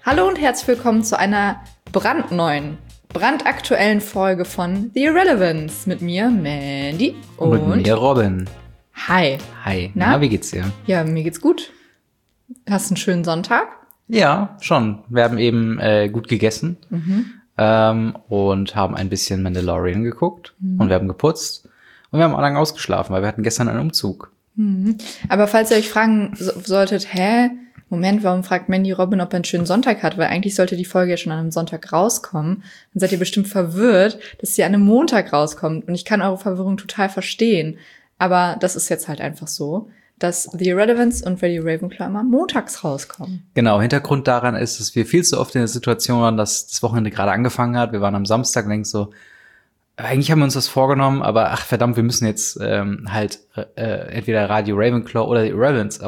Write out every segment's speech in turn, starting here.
Hallo und herzlich willkommen zu einer brandaktuellen Folge von The Irrelevance mit mir, Mandy und mit mir, Robin. Hi. Hi. Na, wie geht's dir? Ja, mir geht's gut. Hast du einen schönen Sonntag? Ja, schon. Wir haben eben gut gegessen und haben ein bisschen Mandalorian geguckt und wir haben geputzt und wir haben auch lange ausgeschlafen, weil wir hatten gestern einen Umzug. Aber falls ihr euch fragen solltet, Moment, warum fragt Mandy Robin, ob er einen schönen Sonntag hat? Weil eigentlich sollte die Folge ja schon an einem Sonntag rauskommen. Dann seid ihr bestimmt verwirrt, dass sie an einem Montag rauskommt. Und ich kann eure Verwirrung total verstehen. Aber das ist jetzt halt einfach so, dass The Irrelevance und Radio Ravenclaw immer montags rauskommen. Genau, Hintergrund daran ist, dass wir viel zu oft in der Situation waren, dass das Wochenende gerade angefangen hat. Wir waren am Samstag und denken so, eigentlich haben wir uns das vorgenommen, aber ach verdammt, wir müssen jetzt entweder Radio Ravenclaw oder Irrelevance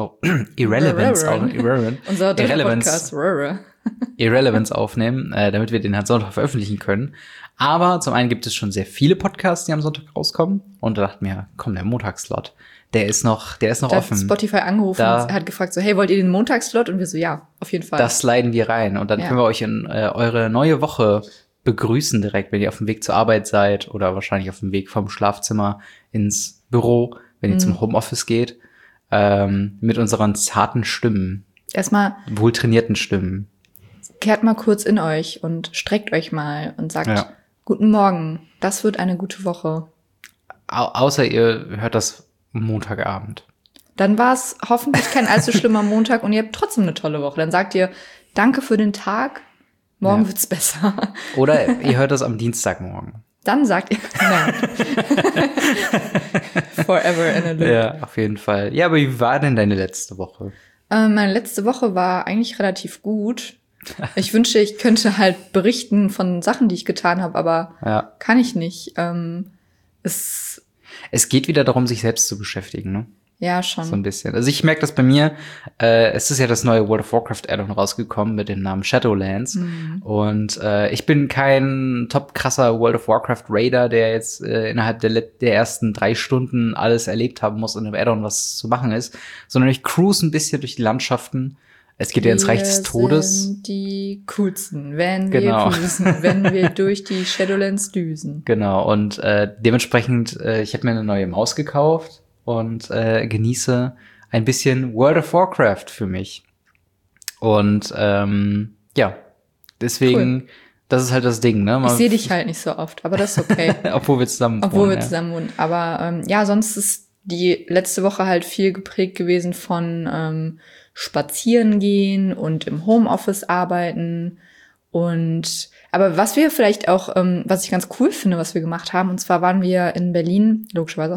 aufnehmen, damit wir den halt Sonntag veröffentlichen können. Aber zum einen gibt es schon sehr viele Podcasts, die am Sonntag rauskommen. Und da dachten wir, komm, der Montagsslot, der ist noch da offen. hat Spotify angerufen und hat gefragt so, hey, wollt ihr den Montagsslot? Und wir so, ja, auf jeden Fall. Das sliden wir rein. Und dann können wir euch in eure neue Woche begrüßen direkt, wenn ihr auf dem Weg zur Arbeit seid oder wahrscheinlich auf dem Weg vom Schlafzimmer ins Büro, wenn ihr zum Homeoffice geht, mit unseren zarten Stimmen. Erstmal wohltrainierten Stimmen. Kehrt mal kurz in euch und streckt euch mal und sagt, Guten Morgen, das wird eine gute Woche. Außer ihr hört das Montagabend. Dann war es hoffentlich kein allzu schlimmer Montag und ihr habt trotzdem eine tolle Woche. Dann sagt ihr, danke für den Tag, morgen wird's besser. Oder ihr hört das am Dienstagmorgen. Dann sagt ihr, nein. Forever in a loop. Ja, auf jeden Fall. Ja, aber wie war denn deine letzte Woche? Meine letzte Woche war eigentlich relativ gut. Ich wünschte, ich könnte halt berichten von Sachen, die ich getan habe, aber kann ich nicht. Es geht wieder darum, sich selbst zu beschäftigen, ne? Ja, schon. So ein bisschen. Also ich merke das bei mir, es ist ja das neue World of Warcraft Add-on rausgekommen mit dem Namen Shadowlands. Und ich bin kein top krasser World of Warcraft Raider, der jetzt innerhalb der ersten 3 Stunden alles erlebt haben muss und im Add-on was zu machen ist, sondern ich cruise ein bisschen durch die Landschaften. Es geht ja ins Reich des Todes. Sind die coolsten, wenn wir cruisen, wenn wir durch die Shadowlands düsen. Genau, und dementsprechend, ich habe mir eine neue Maus gekauft und genieße ein bisschen World of Warcraft für mich. Und deswegen, das ist halt das Ding, ne? Ich sehe dich halt nicht so oft, aber das ist okay. Obwohl wir zusammen wohnen. Aber sonst ist die letzte Woche halt viel geprägt gewesen von spazieren gehen und im Homeoffice arbeiten. Aber was wir vielleicht auch, was ich ganz cool finde, was wir gemacht haben, und zwar waren wir in Berlin, logischerweise,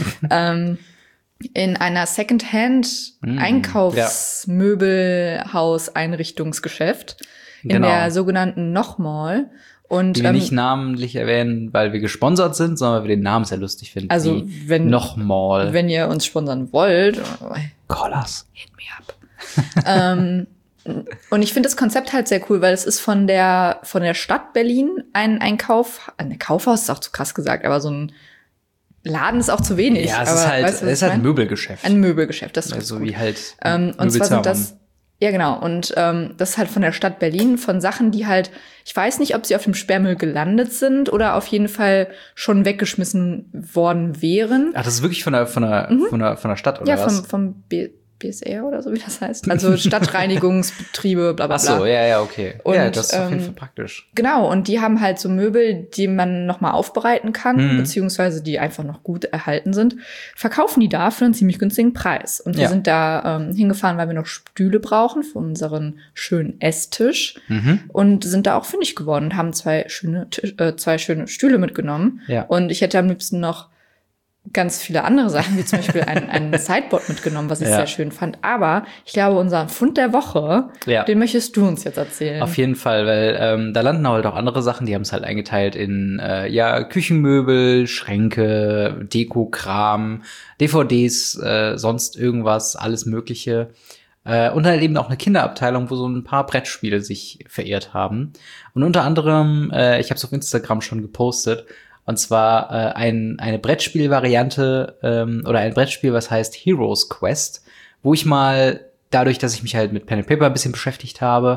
in einer Secondhand-Einkaufsmöbelhaus-Einrichtungsgeschäft in der sogenannten Noch-Mall. Und die wir nicht namentlich erwähnen, weil wir gesponsert sind, sondern weil wir den Namen sehr lustig finden. Also Noch-Mall. Wenn ihr uns sponsern wollt, call us. Hit me up. Und ich finde das Konzept halt sehr cool, weil es ist von der Stadt Berlin ein Kaufhaus ist auch zu krass gesagt, aber so ein Laden ist auch zu wenig. Ja, es ist halt ein Möbelgeschäft. Ein Möbelgeschäft, das ist also wie halt und zwar sind das, ja genau, und das ist halt von der Stadt Berlin, von Sachen, die halt, ich weiß nicht, ob sie auf dem Sperrmüll gelandet sind oder auf jeden Fall schon weggeschmissen worden wären. Ach, das ist wirklich von der Stadt, oder was? Ja, vom BSR oder so, wie das heißt. Also Stadtreinigungsbetriebe, bla bla bla. Ach so, ja, okay. Und, ja, das ist auf jeden Fall praktisch. Genau, und die haben halt so Möbel, die man noch mal aufbereiten kann, beziehungsweise die einfach noch gut erhalten sind, verkaufen die da für einen ziemlich günstigen Preis. Und wir sind da hingefahren, weil wir noch Stühle brauchen für unseren schönen Esstisch und sind da auch fündig geworden und haben zwei schöne Stühle mitgenommen. Ja. Und ich hätte am liebsten noch ganz viele andere Sachen, wie zum Beispiel ein Sideboard mitgenommen, was ich sehr schön fand. Aber ich glaube, unseren Fund der Woche, den möchtest du uns jetzt erzählen. Auf jeden Fall, weil da landen halt auch andere Sachen, die haben es halt eingeteilt in Küchenmöbel, Schränke, Deko-Kram, DVDs, sonst irgendwas, alles Mögliche. Und halt eben auch eine Kinderabteilung, wo so ein paar Brettspiele sich verehrt haben. Und unter anderem, ich habe es auf Instagram schon gepostet, und zwar eine Brettspielvariante oder ein Brettspiel, was heißt Heroes Quest, wo ich mal, dadurch, dass ich mich halt mit Pen and Paper ein bisschen beschäftigt habe,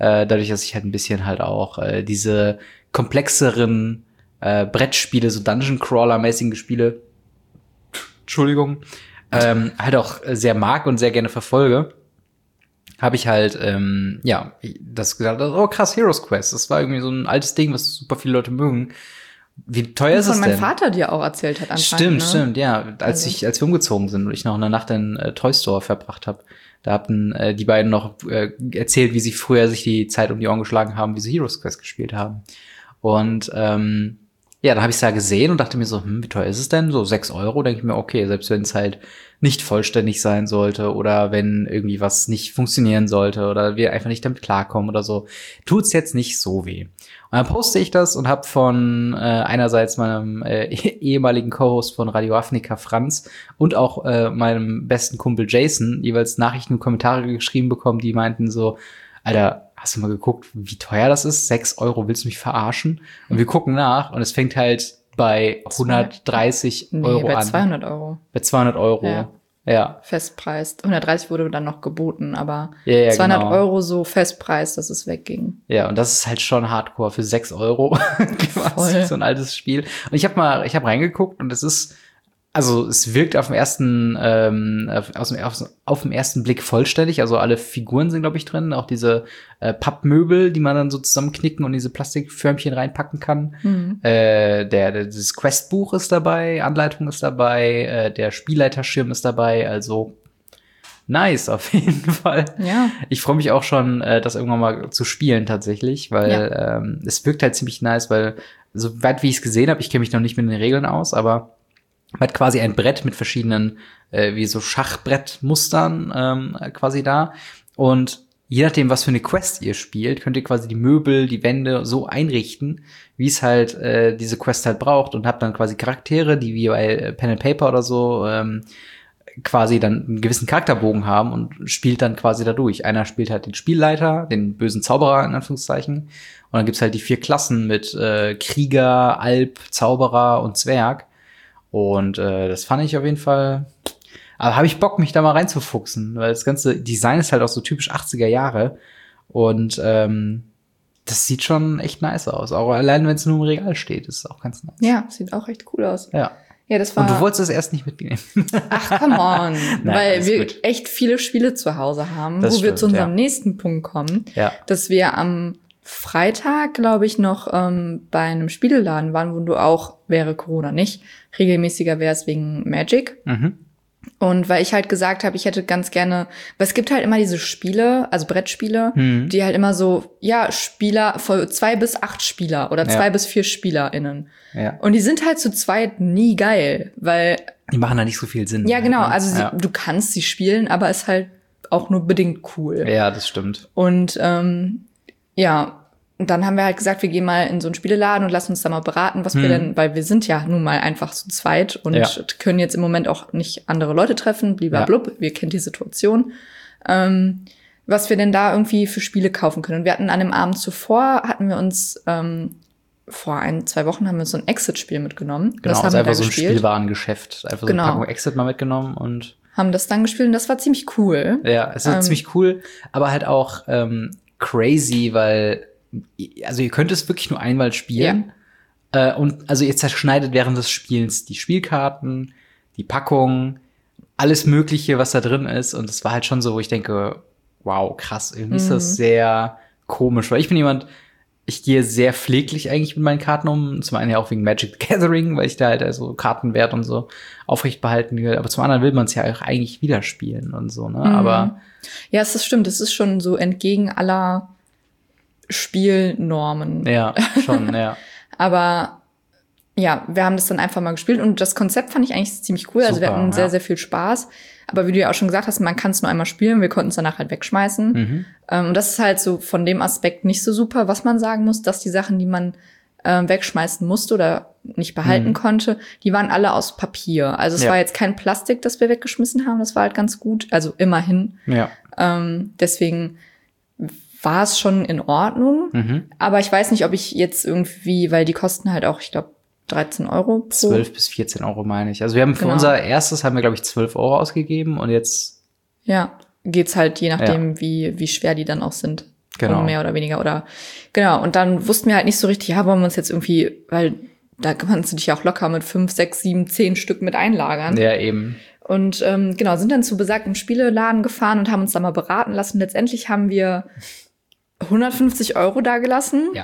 dadurch, dass ich halt ein bisschen halt auch diese komplexeren Brettspiele, so Dungeon-Crawler-mäßige Spiele, Entschuldigung, halt auch sehr mag und sehr gerne verfolge, habe ich halt, das gesagt, oh krass, Heroes Quest, das war irgendwie so ein altes Ding, was super viele Leute mögen. Wie teuer ist es denn? Von meinem Vater dir auch erzählt hat anscheinend. Stimmt, ja. Als wir umgezogen sind und ich noch eine Nacht in Toy Store verbracht habe, da hatten die beiden noch erzählt, wie sie früher sich die Zeit um die Ohren geschlagen haben, wie sie Heroes Quest gespielt haben. Und dann habe ich es da gesehen und dachte mir so, wie teuer ist es denn? So 6 €, denke ich mir, okay, selbst wenn es halt nicht vollständig sein sollte oder wenn irgendwie was nicht funktionieren sollte oder wir einfach nicht damit klarkommen oder so, tut's jetzt nicht so weh. Und dann poste ich das und habe von einerseits meinem ehemaligen Co-Host von Radio Afrika, Franz, und auch meinem besten Kumpel Jason jeweils Nachrichten und Kommentare geschrieben bekommen, die meinten so, Alter, hast du mal geguckt, wie teuer das ist? 6 €, willst du mich verarschen? Und wir gucken nach und es fängt halt bei 130 € bei an. 200 €. Bei 200 €. Ja. Festpreis. 130 wurde dann noch geboten, aber Ja, 200 genau. € so Festpreis, dass es wegging. Ja, und das ist halt schon Hardcore für 6 €. Voll. So ein altes Spiel. Und ich habe reingeguckt und es wirkt auf dem ersten Blick vollständig. Also alle Figuren sind, glaube ich, drin. Auch diese Pappmöbel, die man dann so zusammenknicken und diese Plastikförmchen reinpacken kann. Mhm. Das Questbuch ist dabei, Anleitung ist dabei, der Spielleiterschirm ist dabei. Also nice, auf jeden Fall. Ja. Ich freue mich auch schon, das irgendwann mal zu spielen tatsächlich, weil es wirkt halt ziemlich nice, weil so weit wie ich es gesehen habe, ich kenne mich noch nicht mit den Regeln aus, aber man hat quasi ein Brett mit verschiedenen, wie so Schachbrettmustern quasi da. Und je nachdem, was für eine Quest ihr spielt, könnt ihr quasi die Möbel, die Wände so einrichten, wie es halt diese Quest halt braucht. Und habt dann quasi Charaktere, die wie bei Pen and Paper oder so quasi dann einen gewissen Charakterbogen haben und spielt dann quasi dadurch. Einer spielt halt den Spielleiter, den bösen Zauberer in Anführungszeichen. Und dann gibt's halt die 4 Klassen mit Krieger, Alp, Zauberer und Zwerg. Und das fand ich auf jeden Fall, aber habe ich Bock, mich da mal reinzufuchsen, weil das ganze Design ist halt auch so typisch 80er Jahre und das sieht schon echt nice aus. Auch allein, wenn es nur im Regal steht, ist es auch ganz nice. Ja, sieht auch recht cool aus. Ja. Ja, das war. Und du wolltest es erst nicht mitnehmen. Ach, come on. Nein, weil wir gut. echt viele Spiele zu Hause haben, Das wo wir stimmt, zu unserem ja. nächsten Punkt kommen, Ja. dass wir am Freitag, glaube ich, noch bei einem Spieleladen waren, wo du auch, wäre Corona nicht, regelmäßiger wärst wegen Magic. Mhm. Und weil ich halt gesagt habe, ich hätte ganz gerne, weil es gibt halt immer diese Spiele, also Brettspiele, die halt immer so, Spieler, 2 bis 8 Spieler oder 2 bis 4 SpielerInnen. Ja. Und die sind halt zu zweit nie geil, weil Die machen da nicht so viel Sinn. ja, genau. Also Ja. du kannst sie spielen, aber ist halt auch nur bedingt cool. Ja, das stimmt. Und und dann haben wir halt gesagt, wir gehen mal in so einen Spieleladen und lassen uns da mal beraten, was wir denn, weil wir sind ja nun mal einfach zu zweit und können jetzt im Moment auch nicht andere Leute treffen, blub, wir kennen die Situation. Was wir denn da irgendwie für Spiele kaufen können. Und wir hatten an dem Abend zuvor, hatten wir uns vor 1-2 Wochen haben wir so ein Exit-Spiel mitgenommen. Genau, das haben also wir einfach da so ein gespielt. Spielwarengeschäft. Einfach so eine Packung Exit mal mitgenommen und Haben das dann gespielt und das war ziemlich cool. ja, es ist ziemlich cool, aber halt auch crazy, weil also ihr könnt es wirklich nur einmal spielen. Und also ihr zerschneidet während des Spielens die Spielkarten, die Packung, alles Mögliche, was da drin ist. Und es war halt schon so, wo ich denke, wow, krass, irgendwie ist das sehr komisch. Weil ich bin jemand, ich gehe sehr pfleglich eigentlich mit meinen Karten um. Zum einen ja auch wegen Magic the Gathering, weil ich da halt also Kartenwert und so aufrecht behalten will. Aber zum anderen will man es ja auch eigentlich wieder spielen und so, ne? Aber ja, das stimmt. Das ist schon so entgegen aller Spielnormen. ja, schon, ja. Aber ja, wir haben das dann einfach mal gespielt und das Konzept fand ich eigentlich ziemlich cool. Also wir Super, hatten sehr, ja. sehr viel Spaß. Aber wie du ja auch schon gesagt hast, man kann es nur einmal spielen. Wir konnten es danach halt wegschmeißen. Und das ist halt so von dem Aspekt nicht so super, was man sagen muss, dass die Sachen, die man wegschmeißen musste oder nicht behalten konnte, die waren alle aus Papier. Also es war jetzt kein Plastik, das wir weggeschmissen haben. Das war halt ganz gut. Also immerhin. Ja. Deswegen war es schon in Ordnung. Aber ich weiß nicht, ob ich jetzt irgendwie, weil die kosten halt auch, ich glaube, 13 € pro. 12 bis 14 € meine ich. Also wir haben für Genau. unser erstes haben wir, glaube ich, 12 € ausgegeben und jetzt Ja, geht's halt je nachdem, wie schwer die dann auch sind. Genau. Mehr oder weniger. Oder genau. Und dann wussten wir halt nicht so richtig, ja, wollen wir uns jetzt irgendwie, weil da kannst du dich auch locker mit 5, 6, 7, 10 Stück mit einlagern. Ja, eben. Und genau, sind dann zu besagtem Spieleladen gefahren und haben uns da mal beraten lassen. Letztendlich haben wir 150 € dagelassen. Ja.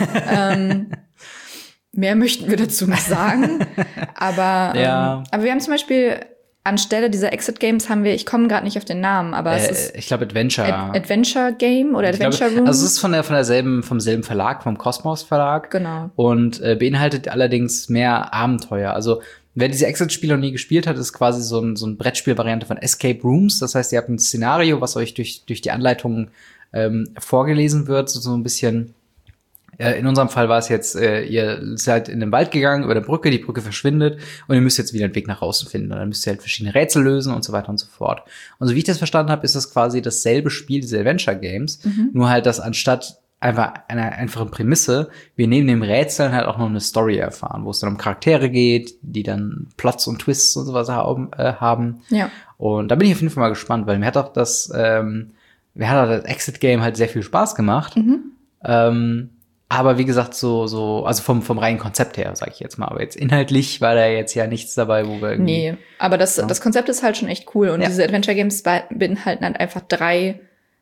Mehr möchten wir dazu nicht sagen. Aber wir haben zum Beispiel anstelle dieser Exit Games ich komme gerade nicht auf den Namen, aber es ist ich glaube Adventure. Adventure Game oder Adventure Room. Also es ist vom selben Verlag, vom Kosmos Verlag. Genau. Und beinhaltet allerdings mehr Abenteuer. Also wer diese Exit-Spiele noch nie gespielt hat, ist quasi so ein Brettspiel-Variante von Escape Rooms. Das heißt, ihr habt ein Szenario, was euch durch die Anleitungen vorgelesen wird, so ein bisschen. In unserem Fall war es jetzt, ihr seid in den Wald gegangen, über der Brücke, die Brücke verschwindet und ihr müsst jetzt wieder einen Weg nach außen finden. Und dann müsst ihr halt verschiedene Rätsel lösen und so weiter und so fort. Und so wie ich das verstanden habe, ist das quasi dasselbe Spiel, diese Adventure Games, nur halt, dass anstatt einfach einer einfachen Prämisse, wir neben dem Rätseln halt auch noch eine Story erfahren, wo es dann um Charaktere geht, die dann Plots und Twists und sowas haben. Ja. Und da bin ich auf jeden Fall mal gespannt, weil mir hat auch das Exit-Game halt sehr viel Spaß gemacht. Aber wie gesagt, also vom reinen Konzept her, sage ich jetzt mal. Aber jetzt inhaltlich war da jetzt ja nichts dabei, wo wir irgendwie... Nee, aber das Konzept ist halt schon echt cool. Und diese Adventure Games beinhalten halt einfach 3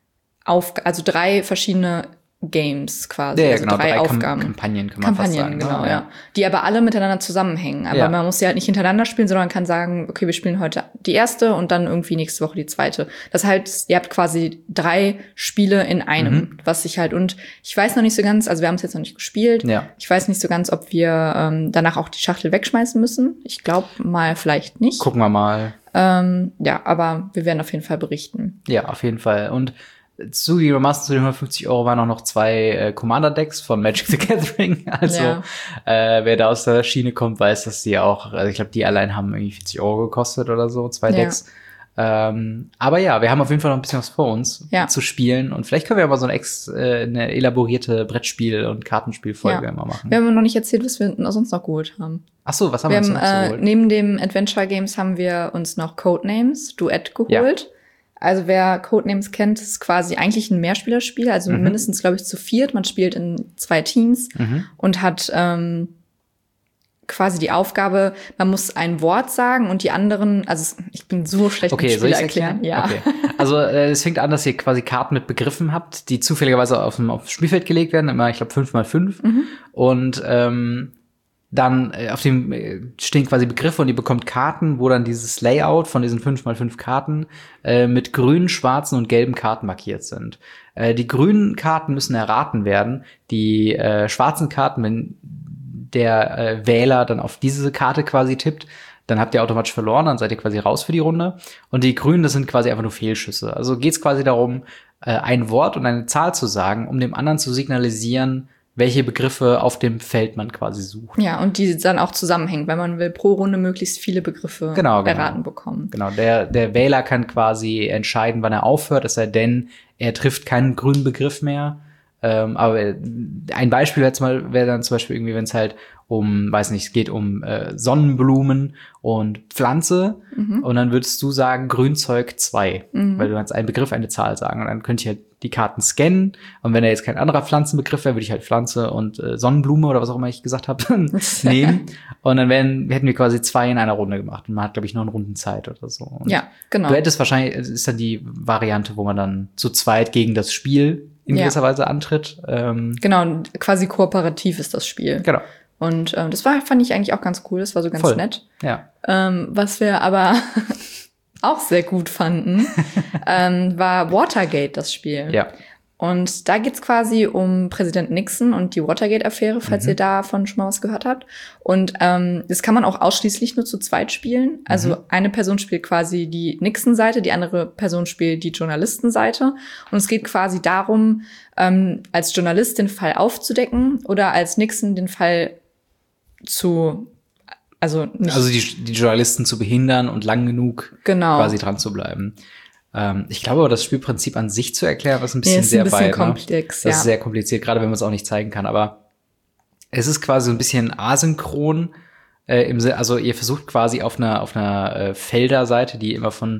verschiedene Games quasi. Ja, also genau, 3 Aufgaben. Kampagnen kann man fast sagen. Genau, ja. Die aber alle miteinander zusammenhängen. Aber man muss sie halt nicht hintereinander spielen, sondern kann sagen, okay, wir spielen heute die erste und dann irgendwie nächste Woche die zweite. Das heißt, ihr habt quasi 3 Spiele in einem, was sich halt, und ich weiß noch nicht so ganz, also wir haben es jetzt noch nicht gespielt. Ja. Ich weiß nicht so ganz, ob wir danach auch die Schachtel wegschmeißen müssen. Ich glaube mal vielleicht nicht. Gucken wir mal. Ja, aber wir werden auf jeden Fall berichten. Ja, auf jeden Fall. Und zugegebenermaßen zu den 150 € waren auch noch 2 Commander-Decks von Magic the Gathering. Also wer da aus der Schiene kommt, weiß, dass die auch, also ich glaube, die allein haben irgendwie 40 € gekostet oder so, 2 Decks. Aber ja, wir haben auf jeden Fall noch ein bisschen was vor uns zu spielen. Und vielleicht können wir aber so eine elaborierte Brettspiel- und Kartenspielfolge immer machen. Wir haben noch nicht erzählt, was wir sonst noch geholt haben. Ach so, was haben wir uns noch geholt? Neben dem Adventure Games haben wir uns noch Codenames Duett geholt. Ja. Also wer Codenames kennt, ist quasi eigentlich ein Mehrspielerspiel, also mindestens, glaube ich, zu 4. Man spielt in 2 Teams und hat quasi die Aufgabe, man muss ein Wort sagen und die anderen, also ich bin so schlecht mit Spiele erklären. Ja. Okay. Also es fängt an, dass ihr quasi Karten mit Begriffen habt, die zufälligerweise aufs Spielfeld gelegt werden, immer, ich glaube, 5x5. Und dann auf dem stehen quasi Begriffe und ihr bekommt Karten, wo dann dieses Layout von diesen 5x5 Karten mit grünen, schwarzen und gelben Karten markiert sind. Die grünen Karten müssen erraten werden. Die schwarzen Karten, wenn der Wähler dann auf diese Karte quasi tippt, dann habt ihr automatisch verloren, dann seid ihr quasi raus für die Runde. Und die grünen, das sind quasi einfach nur Fehlschüsse. Also geht's quasi darum, ein Wort und eine Zahl zu sagen, um dem anderen zu signalisieren, welche Begriffe auf dem Feld man quasi sucht. Ja, und die dann auch zusammenhängen, weil man will pro Runde möglichst viele Begriffe erraten bekommen. Genau, der Wähler kann quasi entscheiden, wann er aufhört, es sei denn, er trifft keinen grünen Begriff mehr. Aber ein Beispiel wäre dann zum Beispiel irgendwie, wenn es halt es geht um Sonnenblumen und Pflanze. Und dann würdest du sagen Grünzeug 2, weil du kannst einen Begriff, eine Zahl sagen. Und dann könnte ich halt die Karten scannen. Und wenn da jetzt kein anderer Pflanzenbegriff wäre, würde ich halt Pflanze und Sonnenblume oder was auch immer ich gesagt habe, nehmen. Und dann hätten wir quasi 2 in einer Runde gemacht. Und man hat, glaube ich, 9 Runden Zeit oder so. Und ja, genau. Du hättest wahrscheinlich, ist dann die Variante, wo man dann zu zweit gegen das Spiel in gewisser Weise antritt. Genau, quasi kooperativ ist das Spiel. Genau. Und fand ich eigentlich auch ganz cool. Das war so ganz nett. Ja. Was wir aber auch sehr gut fanden, war Watergate, das Spiel. Ja. Und da geht's quasi um Präsident Nixon und die Watergate-Affäre, falls ihr davon schon mal was gehört habt. Und das kann man auch ausschließlich nur zu zweit spielen. Also eine Person spielt quasi die Nixon-Seite, die andere Person spielt die Journalistenseite. Und es geht quasi darum, als Journalist den Fall aufzudecken oder als Nixon den Fall die Journalisten zu behindern und lang genug quasi dran zu bleiben. Ich glaube aber, das Spielprinzip an sich zu erklären, ist ein bisschen sehr weit. Komplex, Das ist sehr kompliziert, gerade wenn man es auch nicht zeigen kann. Aber es ist quasi so ein bisschen asynchron. Also ihr versucht quasi auf einer Felderseite, die immer von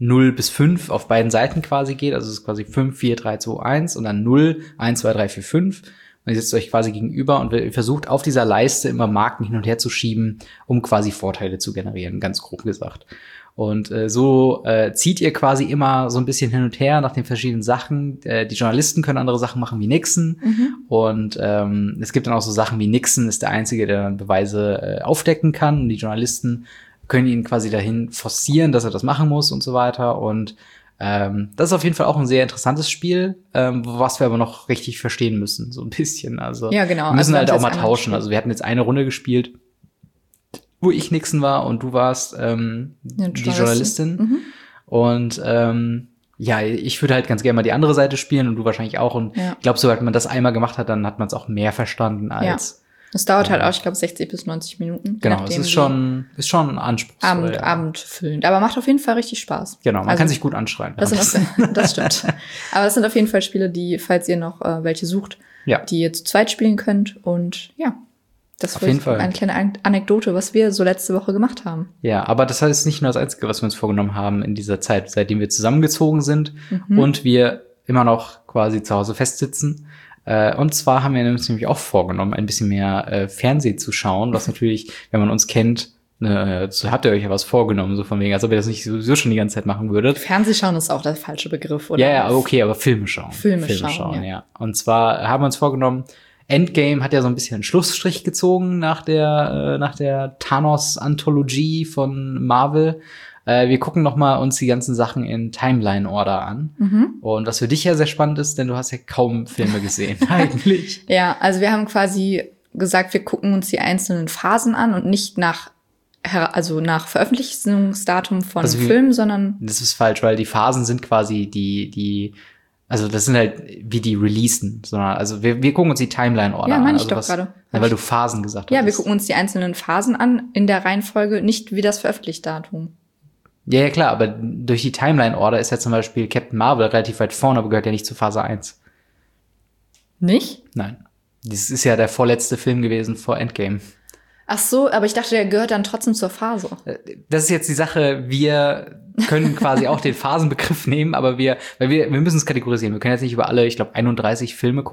0 bis 5 auf beiden Seiten quasi geht. Also es ist quasi 5, 4, 3, 2, 1 und dann 0, 1, 2, 3, 4, 5. Und ihr sitzt euch quasi gegenüber und versucht auf dieser Leiste immer Marken hin und her zu schieben, um quasi Vorteile zu generieren, ganz grob gesagt. Und so zieht ihr quasi immer so ein bisschen hin und her nach den verschiedenen Sachen. Die Journalisten können andere Sachen machen wie Nixon. Und es gibt dann auch so Sachen wie Nixon ist der Einzige, der dann Beweise aufdecken kann. Und die Journalisten können ihn quasi dahin forcieren, dass er das machen muss und so weiter. Und das ist auf jeden Fall auch ein sehr interessantes Spiel, was wir aber noch richtig verstehen müssen, so ein bisschen. Also ja, genau. wir müssen also halt auch mal tauschen. Also wir hatten jetzt eine Runde gespielt, wo ich Nixon war und du warst die Journalistin. Und ja, ich würde halt ganz gerne mal die andere Seite spielen und du wahrscheinlich auch. Und ich glaube, sobald man das einmal gemacht hat, dann hat man es auch mehr verstanden als. Das dauert halt auch, ich glaube, 60 bis 90 Minuten. Genau, es ist schon anspruchsvoll. Abendfüllend. Aber macht auf jeden Fall richtig Spaß. Genau, man kann sich gut anschreien. Das stimmt. Aber das sind auf jeden Fall Spiele, die, falls ihr noch welche sucht, die ihr zu zweit spielen könnt. Und ja, das war eine kleine Anekdote, was wir so letzte Woche gemacht haben. Ja, aber das heißt nicht nur das Einzige, was wir uns vorgenommen haben in dieser Zeit, seitdem wir zusammengezogen sind und wir immer noch quasi zu Hause festsitzen. Und zwar haben wir uns nämlich auch vorgenommen, ein bisschen mehr Fernsehen zu schauen, was natürlich, wenn man uns kennt, so habt ihr euch ja was vorgenommen, so von wegen, als ob ihr das nicht sowieso schon die ganze Zeit machen würdet. Fernsehschauen ist auch der falsche Begriff, oder? Ja, okay, aber Filme schauen. Filme schauen, ja. Und zwar haben wir uns vorgenommen, Endgame hat ja so ein bisschen einen Schlussstrich gezogen nach der Thanos-Anthologie von Marvel. Wir gucken noch mal uns die ganzen Sachen in Timeline-Order an. Und was für dich ja sehr spannend ist, denn du hast ja kaum Filme gesehen eigentlich. Ja, also wir haben quasi gesagt, wir gucken uns die einzelnen Phasen an und nicht nach Veröffentlichungsdatum von Filmen, sondern. Das ist falsch, weil die Phasen sind quasi also das sind halt wie die Releasen, sondern also wir gucken uns die Timeline-Order an. Ja, meine ich doch gerade. Ja, weil du Phasen gesagt hast. Ja, wir gucken uns die einzelnen Phasen an in der Reihenfolge, nicht wie das Veröffentlichungsdatum. Ja, klar, aber durch die Timeline-Order ist ja zum Beispiel Captain Marvel relativ weit vorne, aber gehört ja nicht zu Phase 1. Nicht? Nein. Das ist ja der vorletzte Film gewesen vor Endgame. Ach so, aber ich dachte, der gehört dann trotzdem zur Phase. Das ist jetzt die Sache, wir können quasi auch den Phasenbegriff nehmen, aber wir müssen es kategorisieren. Wir können jetzt nicht über alle, ich glaube, 31 Filme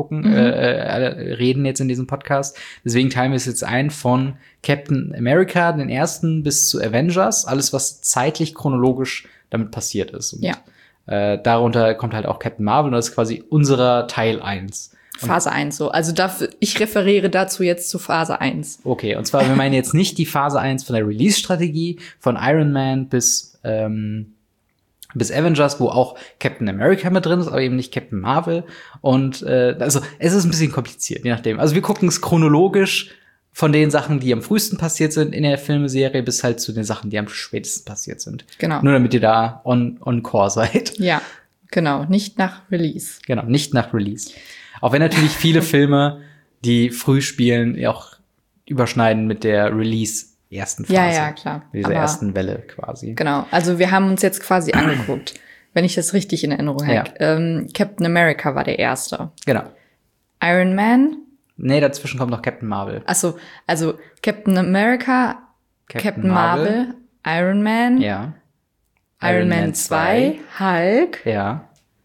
reden jetzt in diesem Podcast. Deswegen teilen wir es jetzt ein von Captain America, den ersten, bis zu Avengers. Alles, was zeitlich chronologisch damit passiert ist. Und, darunter kommt halt auch Captain Marvel und das ist quasi unserer Teil 1. Phase 1 so. Also ich referiere dazu jetzt zu Phase 1. Okay, und zwar, wir meinen jetzt nicht die Phase 1 von der Release-Strategie, von Iron Man bis Avengers, wo auch Captain America mit drin ist, aber eben nicht Captain Marvel. Und also es ist ein bisschen kompliziert, je nachdem. Also wir gucken es chronologisch von den Sachen, die am frühesten passiert sind in der Filmserie, bis halt zu den Sachen, die am spätesten passiert sind. Genau. Nur damit ihr da on core seid. Ja, genau. Nicht nach Release. Genau, nicht nach Release. Auch wenn natürlich viele Filme, die früh spielen, auch überschneiden mit der Release-ersten Phase. Ja, klar. Mit dieser ersten Welle quasi. Genau, also wir haben uns jetzt quasi angeguckt, wenn ich das richtig in Erinnerung habe. Ja. Captain America war der erste. Genau. Iron Man. Nee, dazwischen kommt noch Captain Marvel. Ach so, also Captain America, Captain Marvel, Iron Man. Ja. Iron Man 2, Hulk. Ja.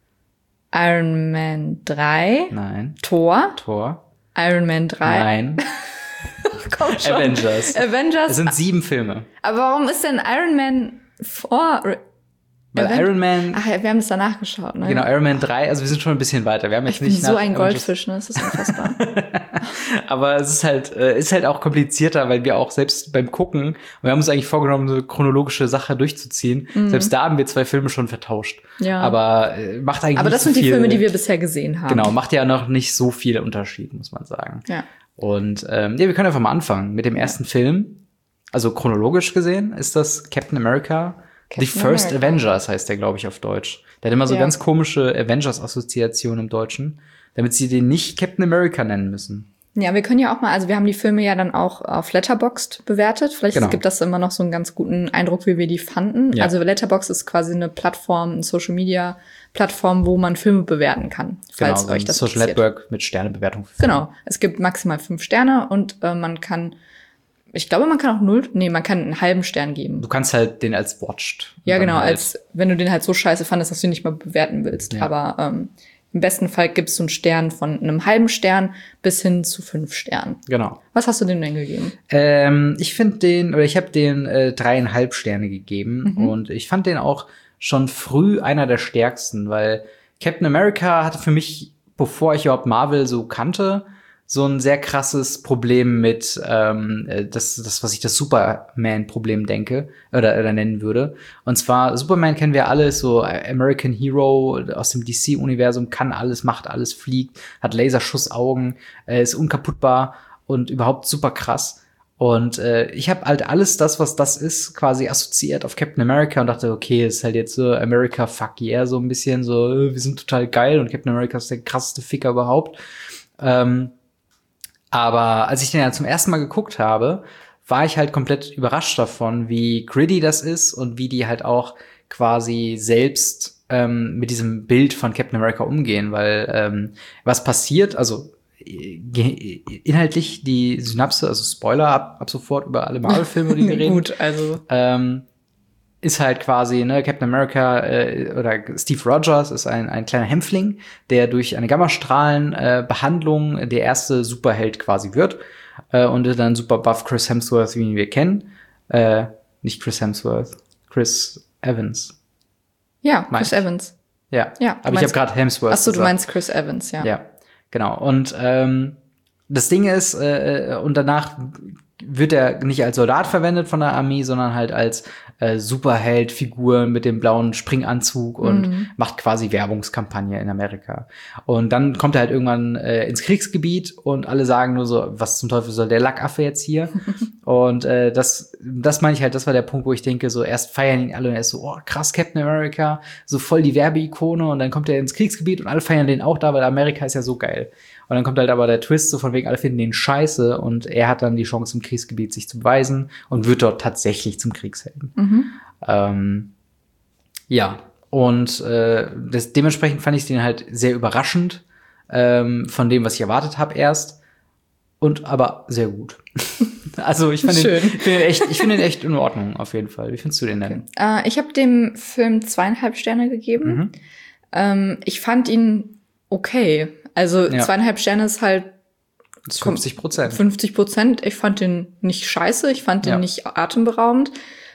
Iron Man 3. Nein. Thor. Iron Man 3. Nein. Komm schon. Avengers. Es sind 7 Filme. Aber warum ist denn Iron Man vor? Weil Iron Man. Ach ja, wir haben es danach geschaut, ne? Genau, Iron Man 3, also wir sind schon ein bisschen weiter. Wir haben jetzt nicht so ein Goldfisch, ne? Das ist unfassbar. Aber es ist halt auch komplizierter, weil wir auch selbst beim Gucken, wir haben uns eigentlich vorgenommen, so eine chronologische Sache durchzuziehen. Selbst da haben wir 2 Filme schon vertauscht. Ja. Aber macht eigentlich Aber das sind die Filme, die wir bisher gesehen haben. Genau, macht ja noch nicht so viel Unterschied, muss man sagen. Ja. Und wir können einfach mal anfangen mit dem ersten Film. Also chronologisch gesehen ist das Captain America. The First Avengers heißt der, glaube ich, auf Deutsch. Der hat immer so ganz komische Avengers-Assoziationen im Deutschen, damit sie den nicht Captain America nennen müssen. Ja, wir können ja auch mal, also wir haben die Filme ja dann auch auf Letterboxd bewertet. Vielleicht gibt das immer noch so einen ganz guten Eindruck, wie wir die fanden. Ja. Also Letterboxd ist quasi eine Plattform, eine Social-Media-Plattform, wo man Filme bewerten kann, falls euch das Social Network mit Sternebewertung. Genau, es gibt maximal 5 Sterne und man kann Ich glaube, man kann auch man kann einen halben Stern geben. Du kannst halt den als watched. Ja, genau, halt als wenn du den halt so scheiße fandest, dass du ihn nicht mal bewerten willst. Ja. Aber im besten Fall gibst du einen Stern von einem halben Stern bis hin zu 5 Sternen. Genau. Was hast du dem denn gegeben? Ich habe den 3,5 Sterne gegeben. Und ich fand den auch schon früh einer der stärksten, weil Captain America hatte für mich, bevor ich überhaupt Marvel so kannte, so ein sehr krasses Problem mit das was ich das Superman-Problem denke oder nennen würde. Und zwar, Superman kennen wir alle, ist so American Hero aus dem DC-Universum, kann alles, macht alles, fliegt, hat Laserschussaugen, ist unkaputtbar und überhaupt super krass. Und ich habe halt alles das, was das ist, quasi assoziiert auf Captain America und dachte, okay, ist halt jetzt so America fuck yeah, so ein bisschen so, wir sind total geil und Captain America ist der krasseste Ficker überhaupt. Aber als ich den ja zum ersten Mal geguckt habe, war ich halt komplett überrascht davon, wie gritty das ist und wie die halt auch quasi selbst mit diesem Bild von Captain America umgehen, weil was passiert, also inhaltlich die Synapse, also Spoiler ab sofort über alle Marvel-Filme, die wir reden. Gut, also ist halt quasi, ne, Captain America oder Steve Rogers ist ein kleiner Hämpfling, der durch eine Gammastrahlenbehandlung der erste Superheld quasi wird und dann super buff Chris Hemsworth, wie ihn wir kennen. Nicht Chris Hemsworth, Chris Evans. Ja, Chris Evans. Ja, aber ich habe gerade Hemsworth gesagt. Achso, du meinst Chris Evans, ja. Ja, genau. Und das Ding ist, und danach wird er nicht als Soldat verwendet von der Armee, sondern halt als Superheld-Figur mit dem blauen Springanzug und macht quasi Werbungskampagne in Amerika. Und dann kommt er halt irgendwann ins Kriegsgebiet und alle sagen nur so, was zum Teufel soll der Lackaffe jetzt hier? Und das meine ich halt, das war der Punkt, wo ich denke, so erst feiern ihn alle und er ist so, oh krass, Captain America, so voll die Werbeikone und dann kommt er ins Kriegsgebiet und alle feiern den auch da, weil Amerika ist ja so geil. Und dann kommt halt aber der Twist, so von wegen, alle finden den scheiße und er hat dann die Chance, im Kriegsgebiet sich zu beweisen und wird dort tatsächlich zum Kriegshelden. Ja, und dementsprechend fand ich den halt sehr überraschend von dem, was ich erwartet habe erst und aber sehr gut. Also ich fand den echt in Ordnung auf jeden Fall. Wie findest du den denn? Ich habe dem Film 2,5 Sterne gegeben. Ich fand ihn okay. Also 2,5 Sterne ist halt 50%. 50%. Ich fand den nicht scheiße, ich fand den nicht atemberaubend.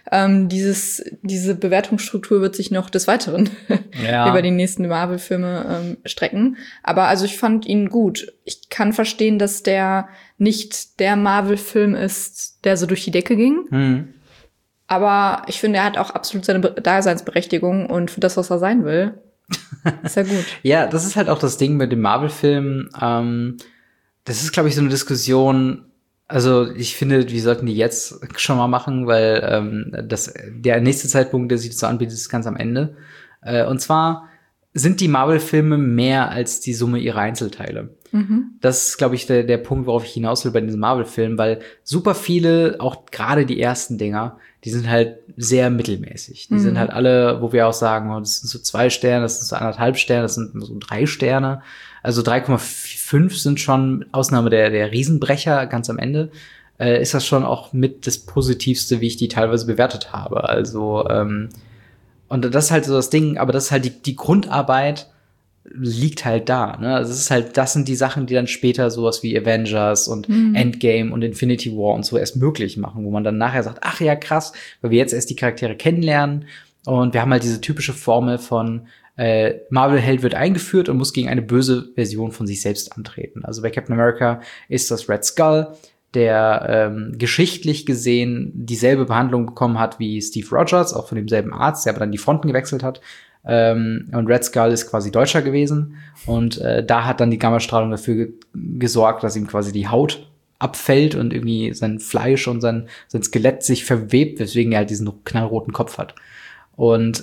Diese Bewertungsstruktur wird sich noch des Weiteren über die nächsten Marvel-Filme strecken. Aber also ich fand ihn gut. Ich kann verstehen, dass der nicht der Marvel-Film ist, der so durch die Decke ging. Aber ich finde, er hat auch absolut seine Daseinsberechtigung und für das, was er sein will, ist ja gut. Ja, das ist halt auch das Ding mit dem Marvel-Film. Das ist, glaube ich, so eine Diskussion. Also ich finde, wir sollten die jetzt schon mal machen, weil der nächste Zeitpunkt, der sich so anbietet, ist ganz am Ende. Und zwar sind die Marvel-Filme mehr als die Summe ihrer Einzelteile. Das ist, glaube ich, der Punkt, worauf ich hinaus will bei diesen Marvel-Filmen, weil super viele, auch gerade die ersten Dinger, die sind halt sehr mittelmäßig. Die sind halt alle, wo wir auch sagen, oh, das sind so 2 Sterne, das sind so 1,5 Sterne, das sind so 3 Sterne. Also 3,5 sind schon Ausnahme der Riesenbrecher ganz am Ende. Ist das schon auch mit das Positivste, wie ich die teilweise bewertet habe. Also und das ist halt so das Ding, aber das ist halt die Grundarbeit liegt halt da, ne? Also es ist halt, das sind die Sachen, die dann später sowas wie Avengers und Endgame und Infinity War und so erst möglich machen, wo man dann nachher sagt, ach ja, krass, weil wir jetzt erst die Charaktere kennenlernen und wir haben halt diese typische Formel von Marvel-Held wird eingeführt und muss gegen eine böse Version von sich selbst antreten. Also bei Captain America ist das Red Skull, der geschichtlich gesehen dieselbe Behandlung bekommen hat wie Steve Rogers, auch von demselben Arzt, der aber dann die Fronten gewechselt hat. Und Red Skull ist quasi Deutscher gewesen. Und da hat dann die Gammastrahlung dafür gesorgt, dass ihm quasi die Haut abfällt und irgendwie sein Fleisch und sein Skelett sich verwebt, weswegen er halt diesen knallroten Kopf hat. Und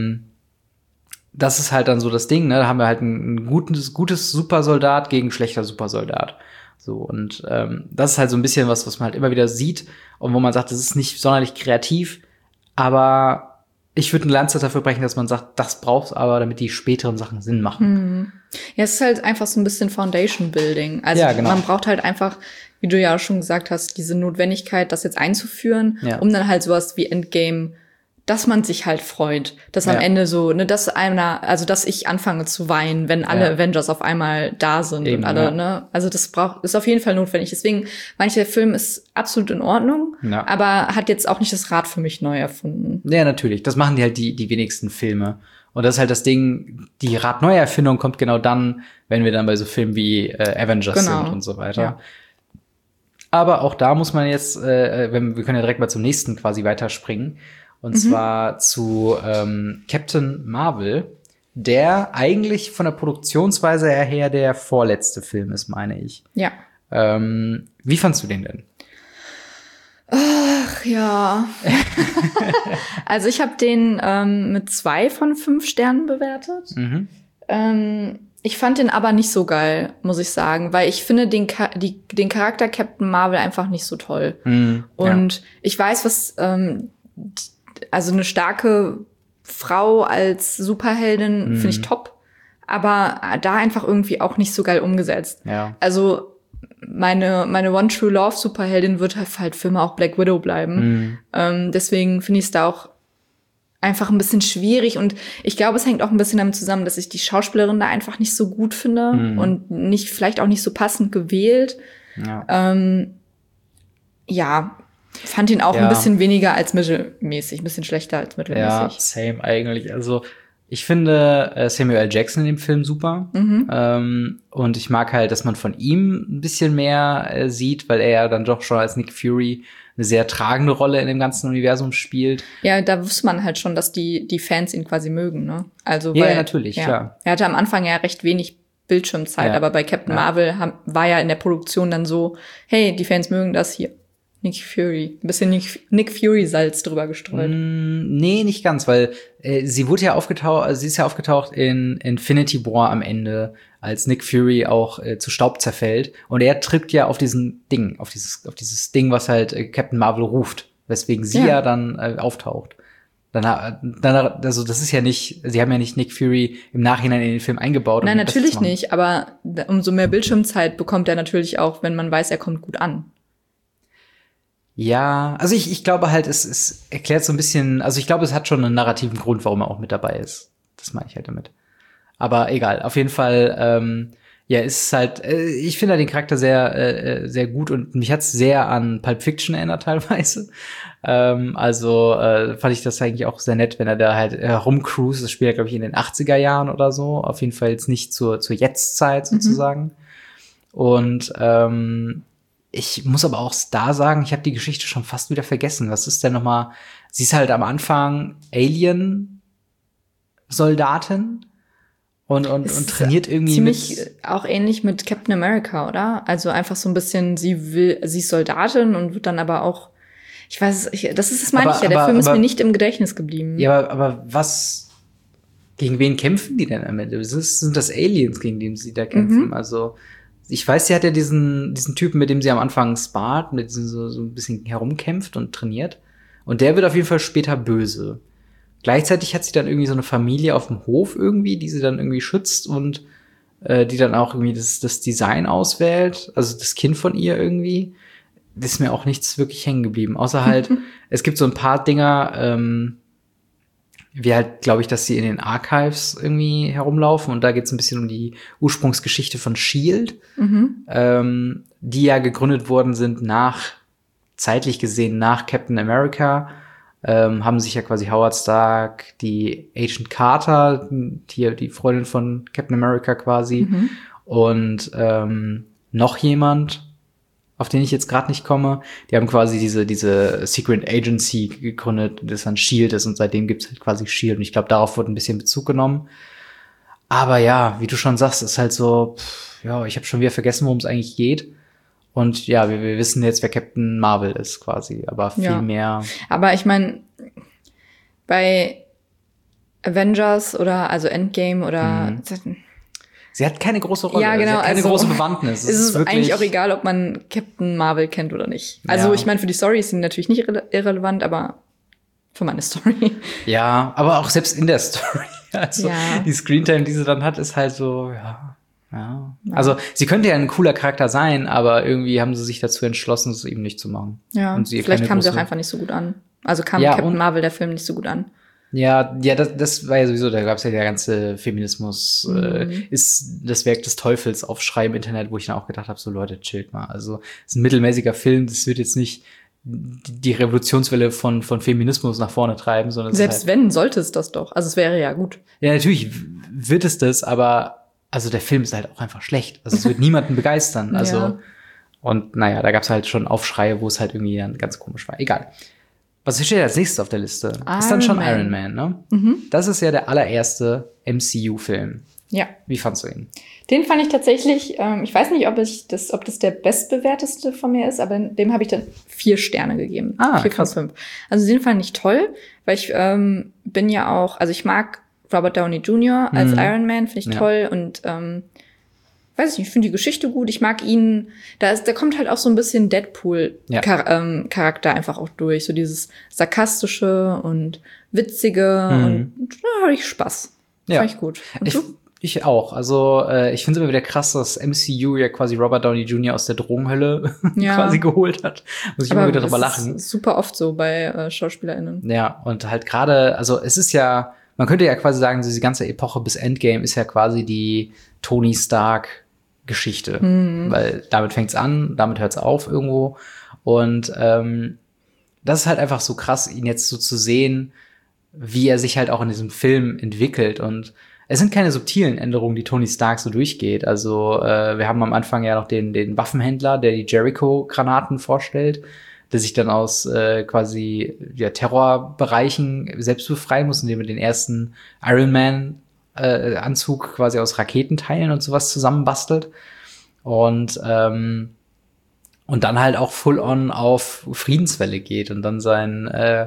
das ist halt dann so das Ding, ne? Da haben wir halt ein gutes Supersoldat gegen schlechter Supersoldat. So, und das ist halt so ein bisschen was man halt immer wieder sieht und wo man sagt, das ist nicht sonderlich kreativ, aber ich würde eine Lanze dafür brechen, dass man sagt, das brauchst du aber, damit die späteren Sachen Sinn machen. Ja, es ist halt einfach so ein bisschen Foundation Building. Also ja, genau. Man braucht halt einfach, wie du ja auch schon gesagt hast, diese Notwendigkeit, das jetzt einzuführen, um dann halt sowas wie Endgame, dass man sich halt freut, dass am Ende so, ne, dass ich anfange zu weinen, wenn alle Avengers auf einmal da sind. Eben, und alle, ne, also das ist auf jeden Fall notwendig. Deswegen, der Film ist absolut in Ordnung, aber hat jetzt auch nicht das Rad für mich neu erfunden. Ja, natürlich. Das machen die halt die wenigsten Filme. Und das ist halt das Ding, die Radneuerfindung kommt genau dann, wenn wir dann bei so Filmen wie Avengers sind und so weiter. Ja. Aber auch da muss man jetzt, wir können ja direkt mal zum nächsten quasi weiterspringen. Und zwar zu Captain Marvel, der eigentlich von der Produktionsweise her der vorletzte Film ist, meine ich. Ja. Wie fandst du den denn? Ach, ja. Also ich habe den mit 2 von 5 Sternen bewertet. Ich fand den aber nicht so geil, muss ich sagen, weil ich finde den Charakter Captain Marvel einfach nicht so toll. Und ich weiß, was also eine starke Frau als Superheldin finde ich top, aber da einfach irgendwie auch nicht so geil umgesetzt. Ja. Also meine One True Love Superheldin wird halt für immer auch Black Widow bleiben. Deswegen finde ich es da auch einfach ein bisschen schwierig und ich glaube, es hängt auch ein bisschen damit zusammen, dass ich die Schauspielerin da einfach nicht so gut finde und vielleicht auch nicht so passend gewählt. Ja. Fand ihn auch ein bisschen weniger als mittelmäßig, ein bisschen schlechter als mittelmäßig. Ja, same eigentlich. Also ich finde Samuel L. Jackson in dem Film super. Und ich mag halt, dass man von ihm ein bisschen mehr sieht, weil er ja dann doch schon als Nick Fury eine sehr tragende Rolle in dem ganzen Universum spielt. Ja, da wusste man halt schon, dass die Fans ihn quasi mögen, ne? Also, ja, natürlich, klar. Er hatte am Anfang ja recht wenig Bildschirmzeit, aber bei Captain Marvel war ja in der Produktion dann so, hey, die Fans mögen das hier. Nick Fury. Ein bisschen Nick Fury-Salz drüber gestreut. Nee, nicht ganz, weil sie ist ja aufgetaucht in Infinity War am Ende, als Nick Fury auch zu Staub zerfällt. Und er trifft ja auf dieses Ding, was halt Captain Marvel ruft, weswegen sie ja dann auftaucht. Also das ist ja nicht, sie haben ja nicht Nick Fury im Nachhinein in den Film eingebaut. Nein, natürlich nicht, aber umso mehr Bildschirmzeit bekommt er natürlich auch, wenn man weiß, er kommt gut an. Ja, also ich glaube halt, es erklärt so ein bisschen, also ich glaube, es hat schon einen narrativen Grund, warum er auch mit dabei ist. Das meine ich halt damit. Aber egal, auf jeden Fall, ist halt, ich finde halt den Charakter sehr, sehr gut und mich hat's sehr an Pulp Fiction erinnert teilweise. Fand ich das eigentlich auch sehr nett, wenn er da halt rumcruist. Das spielt ja, glaube ich, in den 80er Jahren oder so. Auf jeden Fall jetzt nicht zur Jetztzeit sozusagen. Und ich muss aber auch da sagen, ich habe die Geschichte schon fast wieder vergessen. Was ist denn nochmal? Sie ist halt am Anfang Alien-Soldatin und trainiert irgendwie ziemlich auch ähnlich mit Captain America, oder? Also einfach so ein bisschen, sie ist Soldatin und wird dann aber auch, ich weiß, das meine ich ja, der Film ist mir nicht im Gedächtnis geblieben. Ja, aber gegen wen kämpfen die denn am Ende? Sind das Aliens, gegen die sie da kämpfen? Also ich weiß, sie hat ja diesen Typen, mit dem sie am Anfang spart, mit diesem so ein bisschen herumkämpft und trainiert. Und der wird auf jeden Fall später böse. Gleichzeitig hat sie dann irgendwie so eine Familie auf dem Hof irgendwie, die sie dann irgendwie schützt und die dann auch irgendwie das Design auswählt. Also das Kind von ihr irgendwie. Das ist mir auch nichts wirklich hängen geblieben. Außer halt, es gibt so ein paar Dinger, wie halt, glaube ich, dass sie in den Archives irgendwie herumlaufen und da geht's ein bisschen um die Ursprungsgeschichte von S.H.I.E.L.D., die ja gegründet worden sind zeitlich gesehen nach Captain America, haben sich ja quasi Howard Stark, die Agent Carter, die Freundin von Captain America quasi, und noch jemand, auf den ich jetzt gerade nicht komme, die haben quasi diese Secret Agency gegründet, das dann S.H.I.E.L.D. ist und seitdem gibt's halt quasi S.H.I.E.L.D. und ich glaube, darauf wurde ein bisschen Bezug genommen. Aber ja, wie du schon sagst, ist halt so, ich habe schon wieder vergessen, worum es eigentlich geht. Und ja, wir wissen jetzt, wer Captain Marvel ist quasi, aber viel mehr. Aber ich meine, bei Avengers oder also Endgame oder sie hat keine große Rolle, ja, genau, sie hat keine große Bewandtnis. Es ist eigentlich auch egal, ob man Captain Marvel kennt oder nicht. Also ich meine, für die Story ist sie natürlich nicht irrelevant, aber für meine Story. Ja, aber auch selbst in der Story. Also Ja. die Screentime, die sie dann hat, ist halt so, ja. Also sie könnte ja ein cooler Charakter sein, aber irgendwie haben sie sich dazu entschlossen, es eben nicht zu machen. Ja, und sie vielleicht kam sie auch einfach nicht so gut an. Also kam Captain Marvel, der Film, nicht so gut an. Ja, das war ja sowieso, da gab es ja der ganze Feminismus, ist das Werk des Teufels Aufschrei im Internet, wo ich dann auch gedacht habe, so Leute, chillt mal. Also es ist ein mittelmäßiger Film, das wird jetzt nicht die Revolutionswelle von Feminismus nach vorne treiben, sondern selbst wenn, sollte es das doch. Also es wäre ja gut. Ja, natürlich wird es das, aber also der Film ist halt auch einfach schlecht. Also es wird niemanden begeistern. Also Ja. Und naja, da gab es halt schon Aufschreie, wo es halt irgendwie dann ganz komisch war. Egal. Was steht als nächstes auf der Liste? Ist dann schon Iron Man, ne? Das ist ja der allererste MCU-Film. Ja. Wie fandst du ihn? Den fand ich tatsächlich, ich weiß nicht, ob das der bestbewerteste von mir ist, aber dem habe ich dann 4 Sterne gegeben. 4 von 5. Also den fand ich toll, weil ich bin ja auch, also ich mag Robert Downey Jr. als Iron Man, finde ich toll und weiß ich nicht, ich finde die Geschichte gut. Ich mag ihn, da kommt halt auch so ein bisschen Deadpool-Charakter einfach auch durch. So dieses Sarkastische und Witzige und da habe ich Spaß. Ja. Fand ich gut. Und du? Ich auch. Also ich finde es immer wieder krass, dass MCU ja quasi Robert Downey Jr. aus der Drogenhölle quasi geholt hat. Muss ich immer wieder drüber lachen. Ist super oft so bei SchauspielerInnen. Ja, und halt gerade, also es ist ja, man könnte ja quasi sagen, diese ganze Epoche bis Endgame ist ja quasi die Tony Stark Geschichte, weil damit fängt's an, damit hört's auf irgendwo und das ist halt einfach so krass, ihn jetzt so zu sehen, wie er sich halt auch in diesem Film entwickelt und es sind keine subtilen Änderungen, die Tony Stark so durchgeht. Also wir haben am Anfang ja noch den Waffenhändler, der die Jericho-Granaten vorstellt, der sich dann aus quasi Terrorbereichen selbst befreien muss, indem er den ersten Iron Man Anzug quasi aus Raketenteilen und sowas zusammenbastelt. Und dann halt auch full on auf Friedenswelle geht und dann sein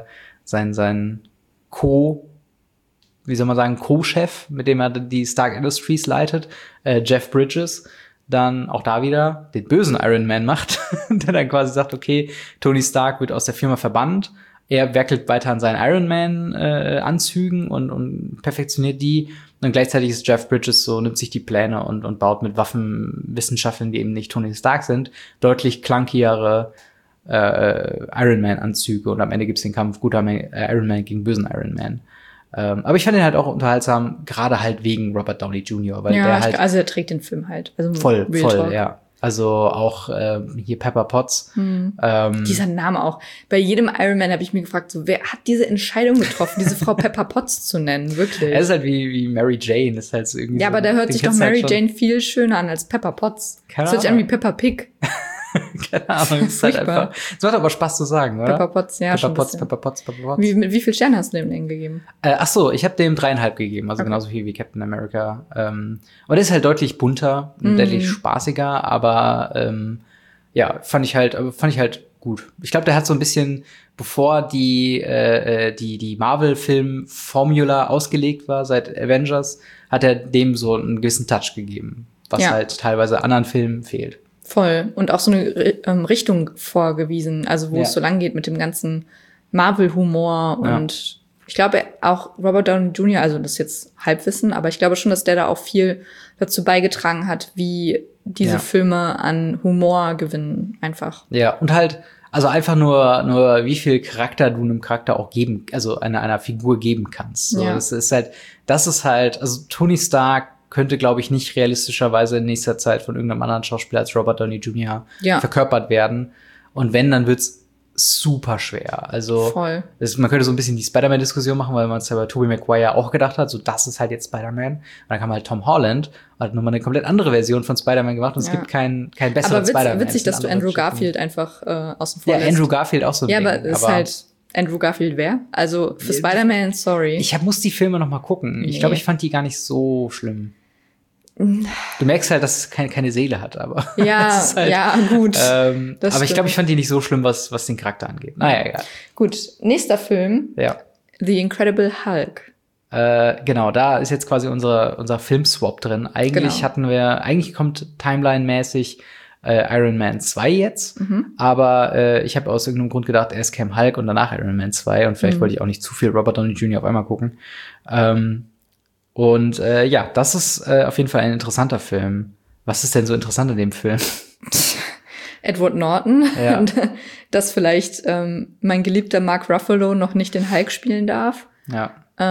Co-Chef, mit dem er die Stark Industries leitet, Jeff Bridges, dann auch da wieder den bösen Iron Man macht, der dann quasi sagt, okay, Tony Stark wird aus der Firma verbannt, er werkelt weiter an seinen Iron Man Anzügen und perfektioniert die. Und gleichzeitig ist Jeff Bridges so, nimmt sich die Pläne und baut mit Waffenwissenschaftlern, die eben nicht Tony Stark sind, deutlich clunkigere Iron Man Anzüge. Und am Ende gibt's den Kampf guter Iron Man gegen bösen Iron Man. Aber ich fand ihn halt auch unterhaltsam, gerade halt wegen Robert Downey Jr., weil der halt also er trägt den Film halt. Also voll, ja. Also auch hier Pepper Potts. Dieser Name auch. Bei jedem Iron Man habe ich mir gefragt, so, wer hat diese Entscheidung getroffen, diese Frau Pepper Potts zu nennen, wirklich? Er ist halt wie Mary Jane. Ist halt so irgendwie ja, aber da hört sich doch Mary Jane viel schöner an als Pepper Potts. Das hört sich an wie Peppa Pig. Keine Ahnung, ist halt einfach. Es macht aber Spaß zu sagen, oder? Pepper Potts, ja, Pepper Potts. Mit wie viel Sternen hast du dem denn gegeben? Ach so, ich habe dem 3,5 gegeben, also genauso viel wie Captain America. Aber der ist halt deutlich bunter und deutlich spaßiger, aber ja, fand ich halt gut. Ich glaube, der hat so ein bisschen, bevor die Marvel-Film-Formula ausgelegt war, seit Avengers, hat er dem so einen gewissen Touch gegeben, was halt teilweise anderen Filmen fehlt. Voll. Und auch so eine Richtung vorgewiesen, also wo es so lang geht mit dem ganzen Marvel-Humor und ich glaube auch Robert Downey Jr., also das ist jetzt Halbwissen, aber ich glaube schon, dass der da auch viel dazu beigetragen hat, wie diese Filme an Humor gewinnen, einfach. Ja, und halt, also einfach nur wie viel Charakter du einem Charakter auch geben, also einer Figur geben kannst. So, das ist halt, also Tony Stark könnte, glaube ich, nicht realistischerweise in nächster Zeit von irgendeinem anderen Schauspieler als Robert Downey Jr. Verkörpert werden. Und wenn, dann wird's super schwer. Also man könnte so ein bisschen die Spider-Man-Diskussion machen, weil man es ja bei Tobey Maguire auch gedacht hat, so das ist halt jetzt Spider-Man. Und dann kam halt Tom Holland, hat nochmal eine komplett andere Version von Spider-Man gemacht und es gibt keinen besseren Spider-Man. Aber witzig, dass du Andrew Garfield einfach außen vor lässt. Ja, Andrew Garfield auch so ein Ding. Ja, aber ist halt Andrew Garfield wer? Also für Spider-Man, sorry. Ich muss die Filme noch mal gucken. Ich glaube, ich fand die gar nicht so schlimm. Du merkst halt, dass es keine Seele hat, aber ja, halt, gut. Aber ich glaube, ich fand die nicht so schlimm, was den Charakter angeht. Naja, egal. Gut, nächster Film. Ja. The Incredible Hulk. Genau, da ist jetzt quasi unser Filmswap drin. Eigentlich kommt Timeline-mäßig Iron Man 2 jetzt. Aber ich habe aus irgendeinem Grund gedacht, erst käme Hulk und danach Iron Man 2. Und vielleicht wollte ich auch nicht zu viel Robert Downey Jr. auf einmal gucken. Ja, das ist auf jeden Fall ein interessanter Film. Was ist denn so interessant an dem Film? Edward Norton. Ja. Dass vielleicht mein geliebter Mark Ruffalo noch nicht den Hulk spielen darf. Ja.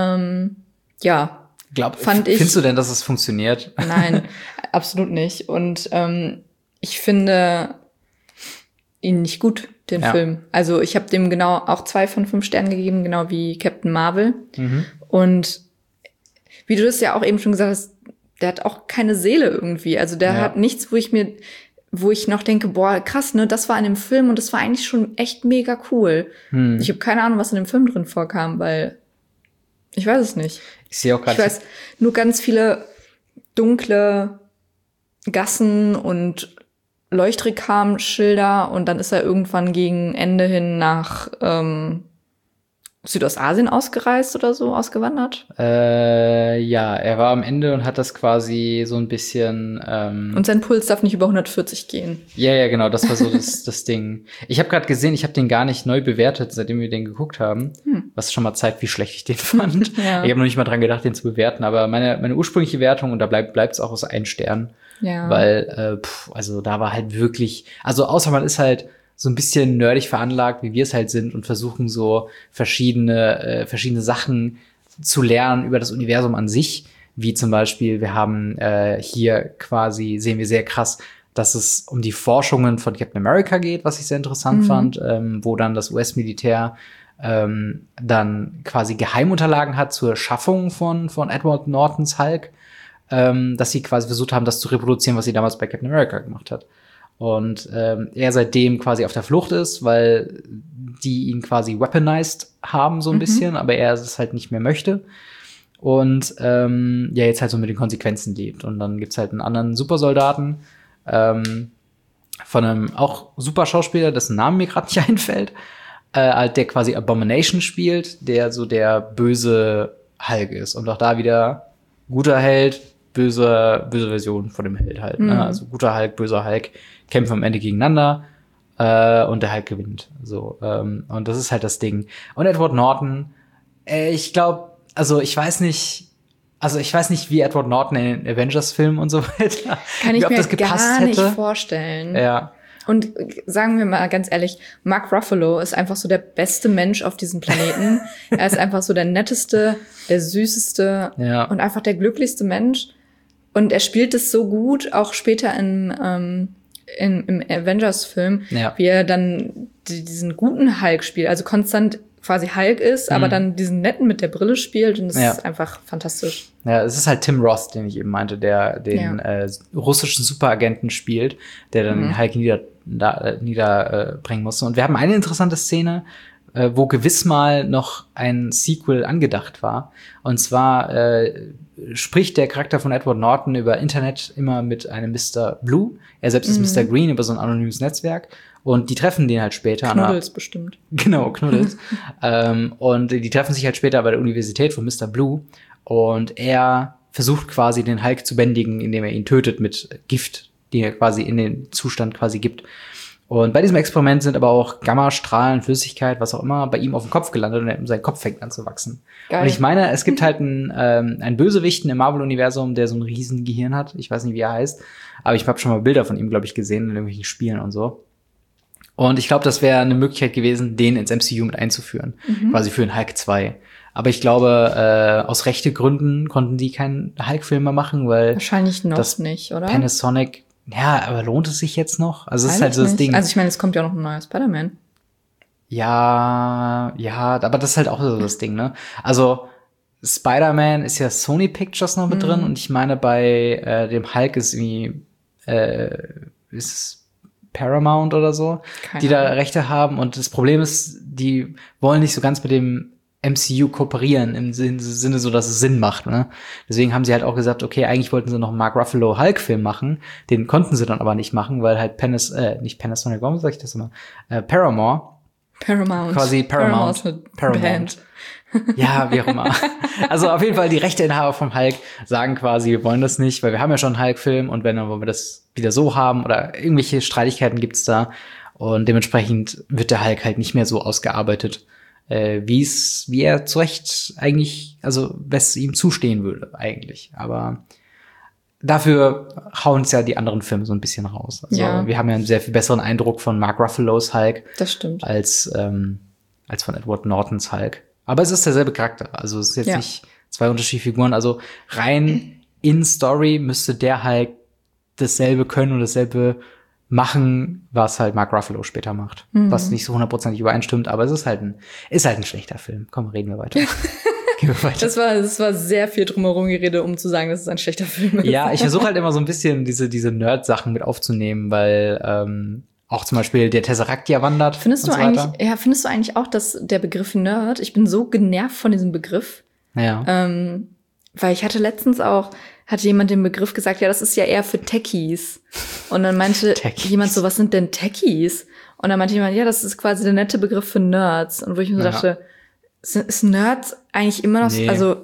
Ja. Findest du denn, dass es funktioniert? Nein, absolut nicht. Und ich finde ihn nicht gut, den Film. Also ich habe dem genau auch 2 von 5 Sternen gegeben, genau wie Captain Marvel. Und wie du das ja auch eben schon gesagt hast, der hat auch keine Seele irgendwie. Also der hat nichts, wo ich noch denke, boah, krass, ne, das war in dem Film und das war eigentlich schon echt mega cool. Ich habe keine Ahnung, was in dem Film drin vorkam, weil ich weiß es nicht. Ich weiß nur ganz viele dunkle Gassen und Leuchtreklamschilder und dann ist er irgendwann gegen Ende hin nach Südostasien ausgereist oder so, ausgewandert. Ja, er war am Ende und hat das quasi so ein bisschen und sein Puls darf nicht über 140 gehen. Ja, genau, das war so das Ding. Ich habe gerade gesehen, ich habe den gar nicht neu bewertet, seitdem wir den geguckt haben. Was schon mal zeigt, wie schlecht ich den fand. Ja. Ich habe noch nicht mal dran gedacht, den zu bewerten, aber meine ursprüngliche Wertung, und da bleibt's auch aus 1 Stern. Ja. Weil, also da war halt wirklich, also außer man ist halt so ein bisschen nerdig veranlagt, wie wir es halt sind, und versuchen so verschiedene Sachen zu lernen über das Universum an sich. Wie zum Beispiel, wir haben hier quasi, sehen wir sehr krass, dass es um die Forschungen von Captain America geht, was ich sehr interessant fand, wo dann das US-Militär dann quasi Geheimunterlagen hat zur Schaffung von Edward Nortons Hulk, dass sie quasi versucht haben, das zu reproduzieren, was sie damals bei Captain America gemacht hat. Und er seitdem quasi auf der Flucht ist, weil die ihn quasi weaponized haben so ein bisschen, aber er es halt nicht mehr möchte. Und jetzt halt so mit den Konsequenzen lebt. Und dann gibt's halt einen anderen Supersoldaten von einem auch super Schauspieler, dessen Namen mir gerade nicht einfällt, der quasi Abomination spielt, der so der böse Hulk ist. Und auch da wieder guter Held, böse Version von dem Held halt. Ne? Also guter Hulk, böser Hulk kämpfen am Ende gegeneinander und der Hulk gewinnt. So, und das ist halt das Ding. Und Edward Norton, ich glaube, ich weiß nicht, wie Edward Norton in den Avengers-Filmen und so weiter. Kann ich ob mir das gepasst gar nicht hätte. vorstellen. Ja. Und sagen wir mal ganz ehrlich, Mark Ruffalo ist einfach so der beste Mensch auf diesem Planeten. Er ist einfach so der netteste, der süßeste und einfach der glücklichste Mensch. Und er spielt es so gut, auch später im Avengers-Film, wie er dann diesen guten Hulk spielt. Also konstant quasi Hulk ist, aber dann diesen netten mit der Brille spielt. Und das ist einfach fantastisch. Ja, es ist halt Tim Roth, den ich eben meinte, der den russischen Superagenten spielt, der dann den Hulk niederbringen musste. Und wir haben eine interessante Szene, wo gewiss mal noch ein Sequel angedacht war. Und zwar spricht der Charakter von Edward Norton über Internet immer mit einem Mr. Blue. Er selbst ist Mr. Green über so ein anonymes Netzwerk. Und die treffen den halt später. Knuddels bestimmt. Genau, Knuddels. Und die treffen sich halt später bei der Universität von Mr. Blue. Und er versucht quasi den Hulk zu bändigen, indem er ihn tötet mit Gift, die er quasi in den Zustand quasi gibt. Und bei diesem Experiment sind aber auch Gammastrahlen, Flüssigkeit, was auch immer, bei ihm auf dem Kopf gelandet und sein Kopf fängt an zu wachsen. Geil. Und ich meine, es gibt halt einen Bösewichten im Marvel-Universum, der so ein Riesengehirn hat. Ich weiß nicht, wie er heißt, aber ich habe schon mal Bilder von ihm, glaube ich, gesehen in irgendwelchen Spielen und so. Und ich glaube, das wäre eine Möglichkeit gewesen, den ins MCU mit einzuführen, quasi für einen Hulk 2. Aber ich glaube, aus rechte Gründen konnten die keinen Hulk-Film mehr machen, weil wahrscheinlich noch nicht, oder? Panasonic. Ja, aber lohnt es sich jetzt noch? Also es ist halt so das Ding. Also ich meine, es kommt ja noch ein neuer Spider-Man. Ja, aber das ist halt auch so das Ding, ne? Also Spider-Man ist ja Sony Pictures noch mit drin und ich meine, bei dem Hulk ist irgendwie ist Paramount oder so, die da Rechte haben. Und das Problem ist, die wollen nicht so ganz mit dem MCU kooperieren, im Sinne so, dass es Sinn macht. Ne? Deswegen haben sie halt auch gesagt, okay, eigentlich wollten sie noch einen Mark Ruffalo Hulk-Film machen. Den konnten sie dann aber nicht machen, weil halt nicht Panasonic, warum sag ich das immer? Paramount. Quasi Paramount. Band. Ja, wie auch immer. Also auf jeden Fall, die Rechteinhaber vom Hulk sagen quasi, wir wollen das nicht, weil wir haben ja schon einen Hulk-Film und wenn, dann wollen wir das wieder so haben oder irgendwelche Streitigkeiten gibt's da. Und dementsprechend wird der Hulk halt nicht mehr so ausgearbeitet, wie er zu Recht eigentlich, also was ihm zustehen würde eigentlich. Aber dafür hauen es ja die anderen Filme so ein bisschen raus. Also wir haben ja einen sehr viel besseren Eindruck von Mark Ruffalo's Hulk. Das stimmt. Als von Edward Nortons Hulk. Aber es ist derselbe Charakter. Also es ist jetzt nicht zwei unterschiedliche Figuren. Also rein in Story müsste der Hulk dasselbe können und dasselbe machen, was halt Mark Ruffalo später macht. Was nicht so 100% übereinstimmt, aber es ist halt ein schlechter Film. Komm, reden wir weiter. Gehen wir weiter. Das war sehr viel drumherum geredet, um zu sagen, dass es ein schlechter Film ist. Ja, ich versuche halt immer so ein bisschen diese Nerd-Sachen mit aufzunehmen, weil auch zum Beispiel der Tesseract ja wandert. Findest du eigentlich auch, dass der Begriff Nerd, ich bin so genervt von diesem Begriff. Ja. Weil ich hatte letztens hatte jemand den Begriff gesagt, ja, das ist ja eher für Techies. Und dann meinte jemand so, was sind denn Techies? Und dann meinte jemand, ja, das ist quasi der nette Begriff für Nerds. Und wo ich mir so dachte, ist Nerds eigentlich immer noch, also,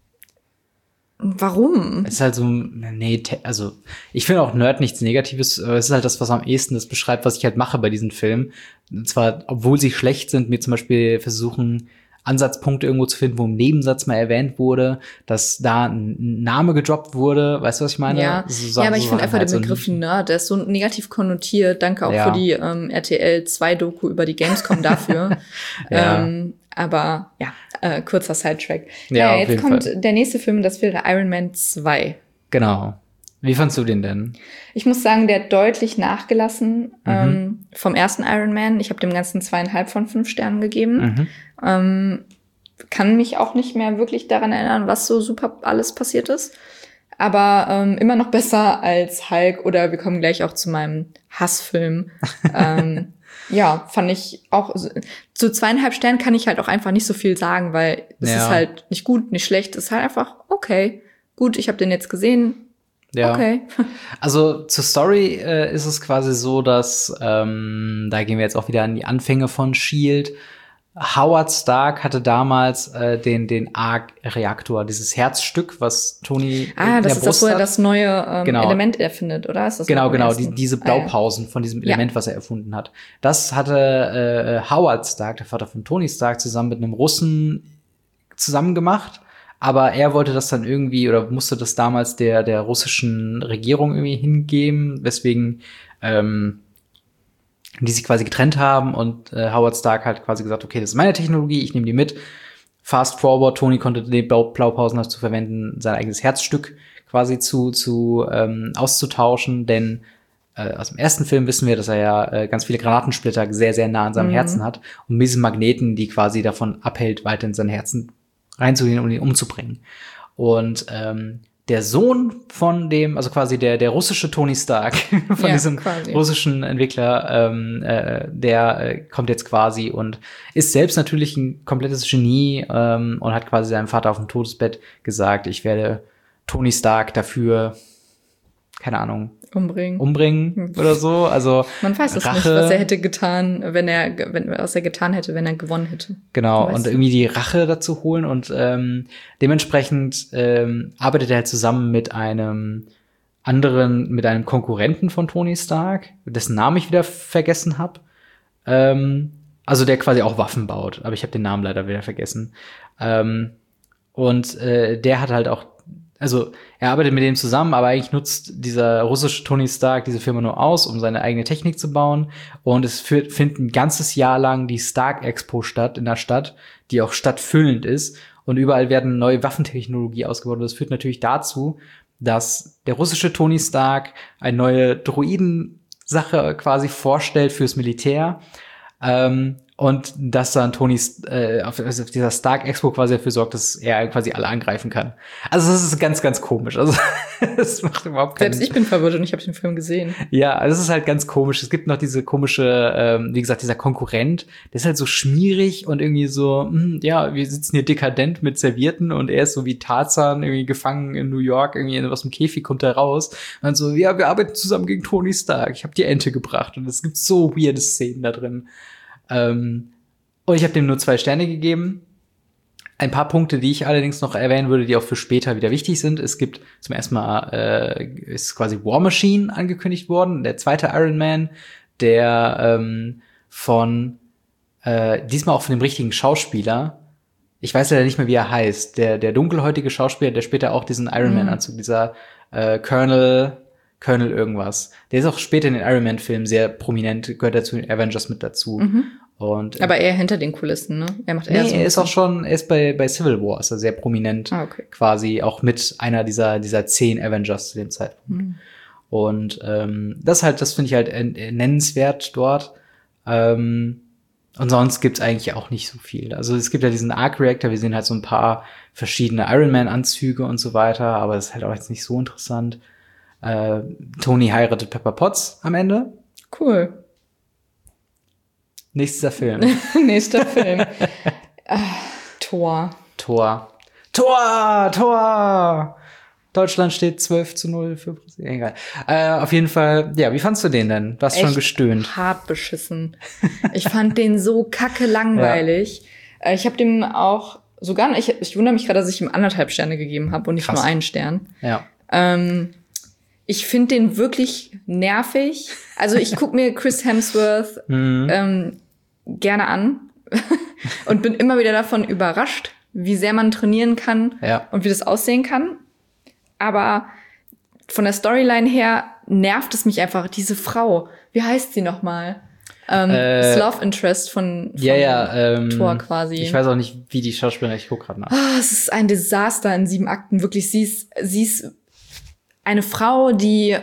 warum? Es ist halt so, also, ich finde auch Nerd nichts Negatives, aber es ist halt das, was am ehesten das beschreibt, was ich halt mache bei diesen Filmen. Und zwar, obwohl sie schlecht sind, mir zum Beispiel versuchen, Ansatzpunkte irgendwo zu finden, wo im Nebensatz mal erwähnt wurde, dass da ein Name gedroppt wurde. Weißt du, was ich meine? Ja, aber ich finde einfach den Begriff Nerd, der ist so negativ konnotiert. Danke auch für die RTL 2 Doku über die Gamescom dafür. Aber kurzer Sidetrack. Ja, jetzt kommt der nächste Film, das wäre Iron Man 2. Genau. Wie fandst du den denn? Ich muss sagen, der hat deutlich nachgelassen vom ersten Iron Man. Ich habe dem Ganzen 2,5 von 5 Sternen gegeben. Kann mich auch nicht mehr wirklich daran erinnern, was so super alles passiert ist. Aber immer noch besser als Hulk, oder wir kommen gleich auch zu meinem Hassfilm. Fand ich auch, zu 2,5 Sternen kann ich halt auch einfach nicht so viel sagen, weil es ist halt nicht gut, nicht schlecht, es ist halt einfach okay. Gut, ich habe den jetzt gesehen. Ja. Okay. Also zur Story ist es quasi so, dass da gehen wir jetzt auch wieder an die Anfänge von S.H.I.E.L.D. Howard Stark hatte damals den Arc-Reaktor, dieses Herzstück, was Tony das ist das, wo er das neue Element erfindet, oder? Ist das genau, diese Blaupausen von diesem Element, was er erfunden hat. Das hatte Howard Stark, der Vater von Tony Stark, zusammen mit einem Russen zusammen gemacht. Aber er wollte das dann irgendwie oder musste das damals der russischen Regierung irgendwie hingeben, weswegen die sich quasi getrennt haben und Howard Stark hat quasi gesagt, okay, das ist meine Technologie, ich nehme die mit. Fast forward, Tony konnte die Blaupausen dazu verwenden, sein eigenes Herzstück quasi auszutauschen, denn aus dem ersten Film wissen wir, dass er ja ganz viele Granatensplitter sehr, sehr nah an seinem Herzen hat und diese Magneten, die quasi davon abhält, weiter in sein Herzen reinzugehen, um ihn umzubringen. Und der Sohn von dem, also quasi der russische Tony Stark, von diesem russischen Entwickler, der kommt jetzt quasi und ist selbst natürlich ein komplettes Genie und hat quasi seinem Vater auf dem Todesbett gesagt, ich werde Tony Stark dafür, keine Ahnung, umbringen oder so. Also man weiß es nicht, was er hätte getan, was er getan hätte, wenn er gewonnen hätte. Genau, und irgendwie die Rache dazu holen und dementsprechend arbeitet er halt zusammen mit einem Konkurrenten von Tony Stark, dessen Namen ich wieder vergessen habe. Also der quasi auch Waffen baut, aber ich habe den Namen leider wieder vergessen. Und der hat halt auch, also er arbeitet mit dem zusammen, aber eigentlich nutzt dieser russische Tony Stark diese Firma nur aus, um seine eigene Technik zu bauen. Und es findet ein ganzes Jahr lang die Stark Expo statt in der Stadt, die auch stadtfüllend ist. Und überall werden neue Waffentechnologie ausgebaut. Und das führt natürlich dazu, dass der russische Tony Stark eine neue Droidensache quasi vorstellt fürs Militär. Und dass dann Tony auf dieser Stark Expo quasi dafür sorgt, dass er quasi alle angreifen kann. Also das ist ganz, ganz komisch. Also das macht überhaupt keinen Sinn. Selbst ich bin verwirrt und ich habe den Film gesehen. Ja, also es ist halt ganz komisch. Es gibt noch diese komische, wie gesagt, dieser Konkurrent, der ist halt so schmierig und irgendwie so, wir sitzen hier dekadent mit Servierten und er ist so wie Tarzan irgendwie gefangen in New York, irgendwie aus dem Käfig kommt er raus. Und dann so, ja, wir arbeiten zusammen gegen Tony Stark. Ich habe die Ente gebracht. Und es gibt so weirde Szenen da drin. Und ich habe dem nur 2 Sterne gegeben. Ein paar Punkte, die ich allerdings noch erwähnen würde, die auch für später wieder wichtig sind. Es gibt zum ersten Mal ist quasi War Machine angekündigt worden, der zweite Iron Man, der von diesmal auch von dem richtigen Schauspieler. Ich weiß leider nicht mehr, wie er heißt. Der dunkelhäutige Schauspieler, der später auch diesen Iron Man-Anzug, dieser Colonel irgendwas. Der ist auch später in den Iron Man-Filmen sehr prominent, gehört dazu den Avengers mit dazu. Und, aber eher hinter den Kulissen, ne? Er macht eher so. Er ist bei Civil War, ist er sehr prominent, quasi auch mit einer dieser 10 Avengers zu dem Zeitpunkt. Und das finde ich halt nennenswert dort. Und sonst gibt's eigentlich auch nicht so viel. Also es gibt ja diesen Arc Reactor, wir sehen halt so ein paar verschiedene Iron Man Anzüge und so weiter, aber das ist halt auch jetzt nicht so interessant. Tony heiratet Pepper Potts am Ende. Cool. Nächster Film. Thor. Deutschland steht 12-0 für Brasilien. Egal. Auf jeden Fall, ja, wie fandst du den denn? Du hast schon gestöhnt. Hart beschissen. Ich fand den so kacke langweilig. Ja. Ich habe dem auch sogar, ich wundere mich gerade, dass ich ihm 1,5 Sterne gegeben habe und nicht nur 1 Stern. Ja. Ich finde den wirklich nervig. Also ich gucke mir Chris Hemsworth gerne an und bin immer wieder davon überrascht, wie sehr man trainieren kann und wie das aussehen kann. Aber von der Storyline her nervt es mich einfach, diese Frau. Wie heißt sie nochmal? Das Love Interest von Thor quasi. Ich weiß auch nicht, wie die Schauspielerin, ich gucke gerade nach. Es ist ein Desaster in 7 Akten. Wirklich, sie ist eine Frau, die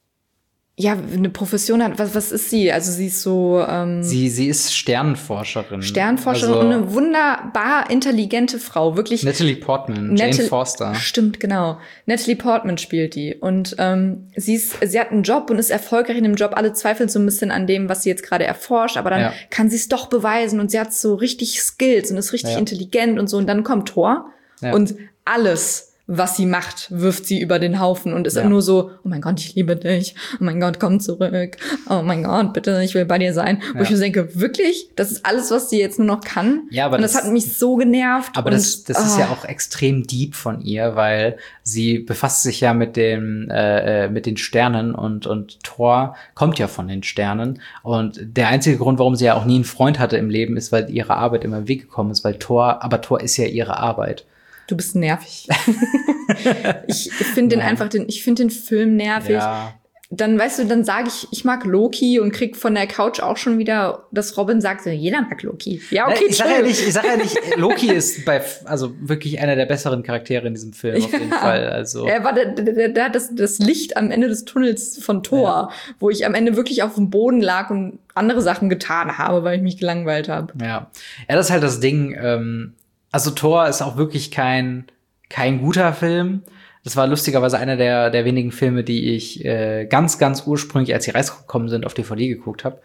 eine Profession hat. Was ist sie? Also sie ist so sie ist Sternenforscherin. Also, und eine wunderbar intelligente Frau, wirklich. Natalie Portman, Jane Foster. Stimmt, genau. Natalie Portman spielt die. Und sie hat einen Job und ist erfolgreich in dem Job. Alle zweifeln so ein bisschen an dem, was sie jetzt gerade erforscht, aber dann kann sie es doch beweisen und sie hat so richtig Skills und ist richtig intelligent und so. Und dann kommt Thor und alles, was sie macht, wirft sie über den Haufen und ist nur so, oh mein Gott, ich liebe dich, oh mein Gott, komm zurück, oh mein Gott, bitte, ich will bei dir sein. Wo ich mir denke, wirklich? Das ist alles, was sie jetzt nur noch kann? Ja, aber und das hat mich so genervt. Aber das ist ja auch extrem deep von ihr, weil sie befasst sich ja mit den Sternen und Thor kommt ja von den Sternen. Und der einzige Grund, warum sie ja auch nie einen Freund hatte im Leben, ist, weil ihre Arbeit immer im Weg gekommen ist, weil Thor ist ja ihre Arbeit. Du bist nervig. Ich finde den Film nervig. Ja. Dann, weißt du, dann sage ich mag Loki und krieg von der Couch auch schon wieder, dass Robin sagt, jeder mag Loki. Ja, okay, ich sag ja nicht, Loki ist wirklich einer der besseren Charaktere in diesem Film, auf jeden Fall. Also. Er war der hat das Licht am Ende des Tunnels von Thor, wo ich am Ende wirklich auf dem Boden lag und andere Sachen getan habe, weil ich mich gelangweilt habe. Ja, das ist halt das Ding, also Thor ist auch wirklich kein guter Film. Das war lustigerweise einer der wenigen Filme, die ich ganz, ganz ursprünglich, als sie rausgekommen sind, auf DVD geguckt habe.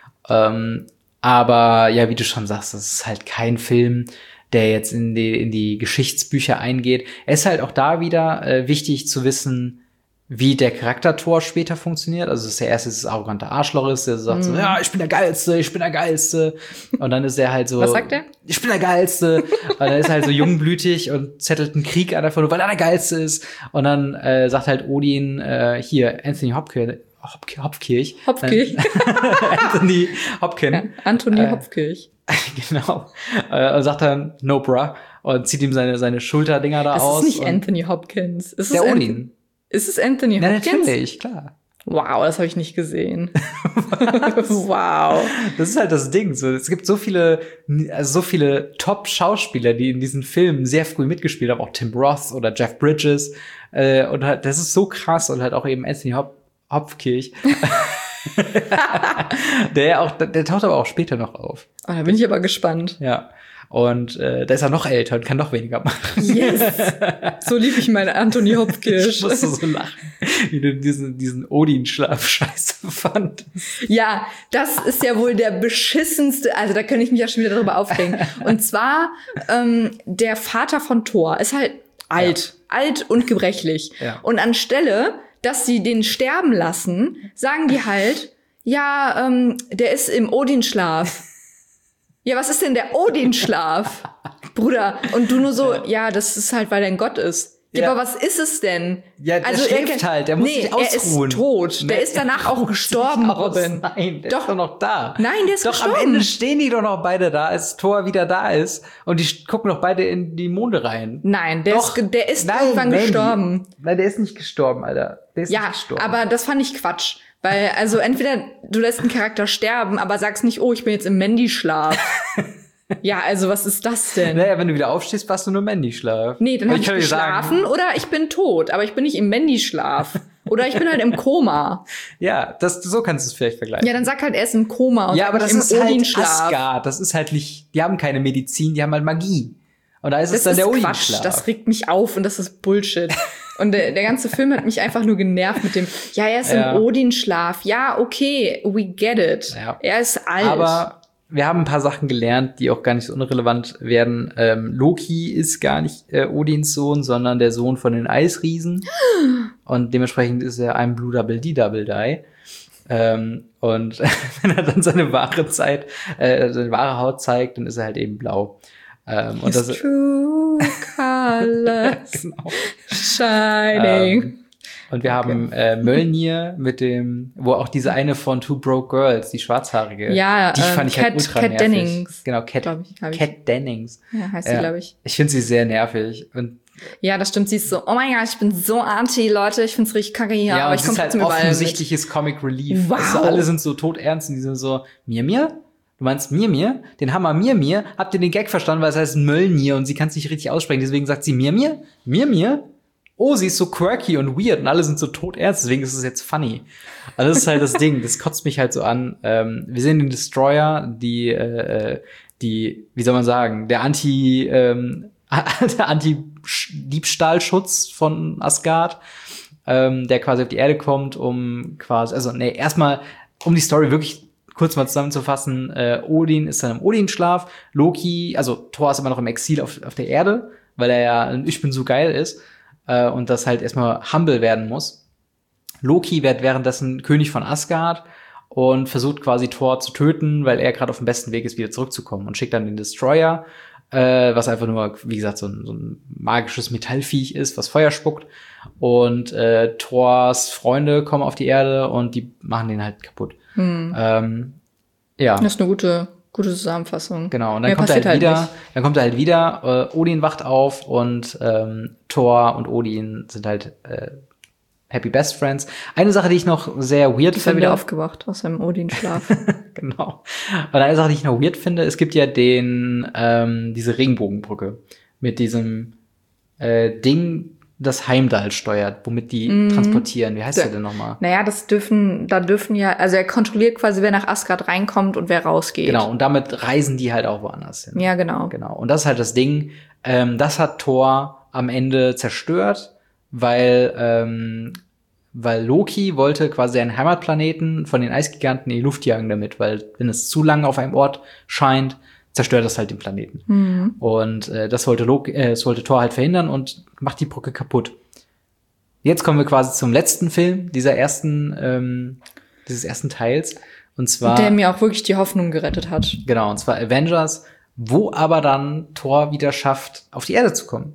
Aber ja, wie du schon sagst, das ist halt kein Film, der jetzt in die Geschichtsbücher eingeht. Es ist halt auch da wieder wichtig zu wissen, wie der Charakter Thor später funktioniert. Also, dass er erst dieses arrogante Arschloch ist, der sagt so, ja, ich bin der Geilste. Und dann ist er halt so. Was sagt er? Ich bin der Geilste. Und dann ist er halt so jungblütig und zettelt einen Krieg an, einfach nur, weil er der Geilste ist. Und dann sagt halt Odin, hier, Anthony Hopkins. Anthony Hopkins. Ja, Anthony Hopkins. Genau. Und sagt dann, no bruh. Und zieht ihm seine Schulterdinger da aus. Das ist nicht Anthony Hopkins. Ist der Odin. Ist es Anthony Hopkins? Ja, natürlich, klar. Wow, das habe ich nicht gesehen. Wow. Das ist halt das Ding. So, es gibt so viele Top-Schauspieler, die in diesen Filmen sehr früh mitgespielt haben. Auch Tim Roth oder Jeff Bridges. Und halt, das ist so krass. Und halt auch eben Anthony Hopkins. der taucht aber auch später noch auf. Oh, da bin ich aber gespannt. Ja. Und da ist er noch älter und kann noch weniger machen. Yes! So lieb ich meine Anthony Hopkins. Ich musste so lachen, wie du diesen Odin-Schlaf scheiße fandest. Ja, das ist ja wohl der beschissenste, also da könnte ich mich ja schon wieder darüber aufregen. Und zwar, der Vater von Thor ist halt alt und gebrechlich. Ja. Und anstelle, dass sie den sterben lassen, sagen die halt, ja, der ist im Odin-Schlaf. Ja, was ist denn der Odin-Schlaf? Bruder, und du nur so, ja, das ist halt, weil er ein Gott ist. Ja, aber was ist es denn? Ja, der schläft halt, der muss sich ausruhen. Er ist tot. Der ist danach auch gestorben, Robin. Nein, der ist doch noch da. Nein, der ist gestorben. Doch am Ende stehen die doch noch beide da, als Thor wieder da ist. Und die gucken doch beide in die Monde rein. Nein, der ist irgendwann gestorben. Nein, der ist nicht gestorben, Alter. Der ist nicht gestorben. Aber das fand ich Quatsch. Weil, also entweder du lässt einen Charakter sterben, aber sagst nicht, oh, ich bin jetzt im Mandy-Schlaf. Ja, also was ist das denn? Naja, wenn du wieder aufstehst, warst du nur Mandy-Schlaf. Nee, dann hab ich geschlafen oder ich bin tot, aber ich bin nicht im Mandy-Schlaf. Oder ich bin halt im Koma. Ja, so kannst du es vielleicht vergleichen. Ja, dann sag halt, er ist im Koma und ja, aber das im ist halt Odin-Schlaf. Asgard. Das ist halt nicht, die haben keine Medizin, die haben halt Magie. Und da ist es dann der Odin-Schlaf. Das regt mich auf und das ist Bullshit. Und der ganze Film hat mich einfach nur genervt mit dem, ja, er ist im Odin-Schlaf. Ja, okay, we get it. Ja. Er ist alt. Aber wir haben ein paar Sachen gelernt, die auch gar nicht so unrelevant werden. Loki ist gar nicht Odins Sohn, sondern der Sohn von den Eisriesen. Und dementsprechend ist er ein Blue Double D Double Die. Und wenn er dann seine wahre Haut zeigt, dann ist er halt eben blau. Und das true colors genau. shining. Und wir haben Mjölnir mit dem, wo auch diese eine von Two Broke Girls, die schwarzhaarige, die fand ich halt ultra nervig. Dennings. Genau, Kat Dennings. Ja, heißt sie, glaube ich. Ich finde sie sehr nervig. Und ja, das stimmt. Sie ist so, oh mein Gott, ich bin so anti, Leute. Ich find's richtig kacke hier. Ja, aber ich komme halt offensichtliches Comic Relief. Wow. Also, alle sind so todernst und die sind so, Mir? Du meinst Mir? Den Hammer Mir? Habt ihr den Gag verstanden? Weil es heißt Mjölnir und sie kann es nicht richtig aussprechen. Deswegen sagt sie Mir? Oh, sie ist so quirky und weird und alle sind so todernst, deswegen ist es jetzt funny. Also das ist halt das Ding, das kotzt mich halt so an. Wir sehen den Destroyer, die, wie soll man sagen, der Anti-Diebstahlschutz von Asgard, der quasi auf die Erde kommt, erstmal, um die Story wirklich kurz mal zusammenzufassen, Odin ist dann im Odin-Schlaf, Loki, also Thor ist immer noch im Exil auf der Erde, weil er ja ein Ich bin so geil ist. Und das halt erstmal humble werden muss. Loki wird währenddessen König von Asgard und versucht quasi Thor zu töten, weil er gerade auf dem besten Weg ist, wieder zurückzukommen und schickt dann den Destroyer, was einfach nur, wie gesagt, so ein magisches Metallviech ist, was Feuer spuckt. Und Thors Freunde kommen auf die Erde und die machen den halt kaputt. Ja. Das ist eine gute Zusammenfassung. Genau, und dann kommt er halt wieder, Odin wacht auf und Thor und Odin sind halt Happy Best Friends. Eine Sache, die ich noch sehr weird finde. Ist er wieder aufgewacht aus seinem Odin-Schlaf. Genau. Und eine Sache, die ich noch weird finde, es gibt ja diese Regenbogenbrücke mit diesem Ding, das Heimdall steuert, womit die transportieren. Wie heißt der denn nochmal? Naja, da dürfen ja, also er kontrolliert quasi, wer nach Asgard reinkommt und wer rausgeht. Genau, und damit reisen die halt auch woanders hin. Ja, genau. Genau. Und das ist halt das Ding, das hat Thor am Ende zerstört, weil Loki wollte quasi einen Heimatplaneten von den Eisgiganten in die Luft jagen damit, weil wenn es zu lange auf einem Ort scheint, zerstört das halt den Planeten. Mhm. Und das wollte Thor halt verhindern und macht die Brücke kaputt. Jetzt kommen wir quasi zum letzten Film dieses ersten Teils. Und zwar, der mir auch wirklich die Hoffnung gerettet hat. Genau, und zwar Avengers, wo aber dann Thor wieder schafft, auf die Erde zu kommen.